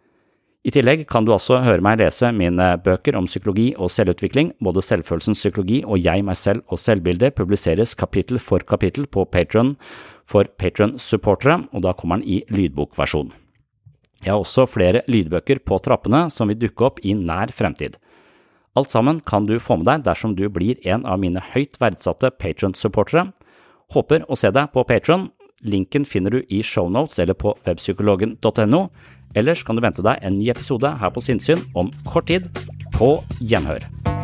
I tillegg kan du også høre meg lese mine bøker om psykologi og selvutvikling. Både Selvfølelsens psykologi og Jeg, meg selv og selvbildet publiseres kapittel for kapittel på Patreon for Patreon-supportere, og da kommer den i lydbokversjon. Jeg har også flere lydbøker på trappene som vil dukke opp i nær fremtid. Alt sammen kan du få med deg dersom du blir en av mine høyt verdsatte Patreon-supportere. Håper å se deg på Patreon. Linken finner du i shownotes eller på webpsykologen punktum no. Ellers kan du vente deg en ny episode her på Sinnssyn om kort tid. På gjenhør.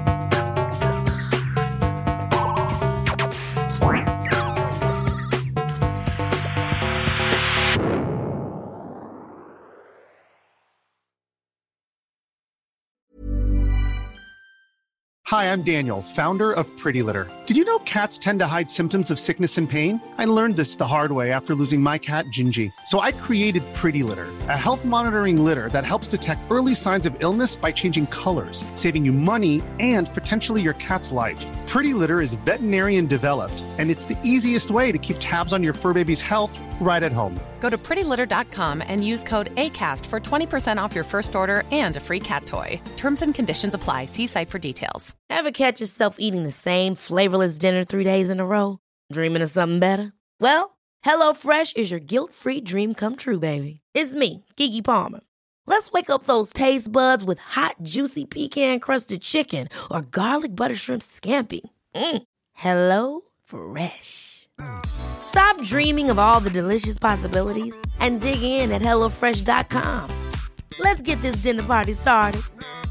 Hi, I'm Daniel, founder of Pretty Litter. Did you know cats tend to hide symptoms of sickness and pain? I learned this the hard way after losing my cat, Gingy. So I created Pretty Litter, a health monitoring litter that helps detect early signs of illness by changing colors, saving you money and potentially your cat's life. Pretty Litter is veterinarian developed, and it's the easiest way to keep tabs on your fur baby's health right at home. Go to pretty litter dot com and use code ACAST for twenty percent off your first order and a free cat toy. Terms and conditions apply. See site for details. Ever catch yourself eating the same flavorless dinner three days in a row? Dreaming of something better? Well, HelloFresh is your guilt-free dream come true, baby. It's me, Keke Palmer. Let's wake up those taste buds with hot, juicy pecan-crusted chicken or garlic butter shrimp scampi. Mm. Hello Fresh. Stop dreaming of all the delicious possibilities and dig in at hello fresh dot com. Let's get this dinner party started.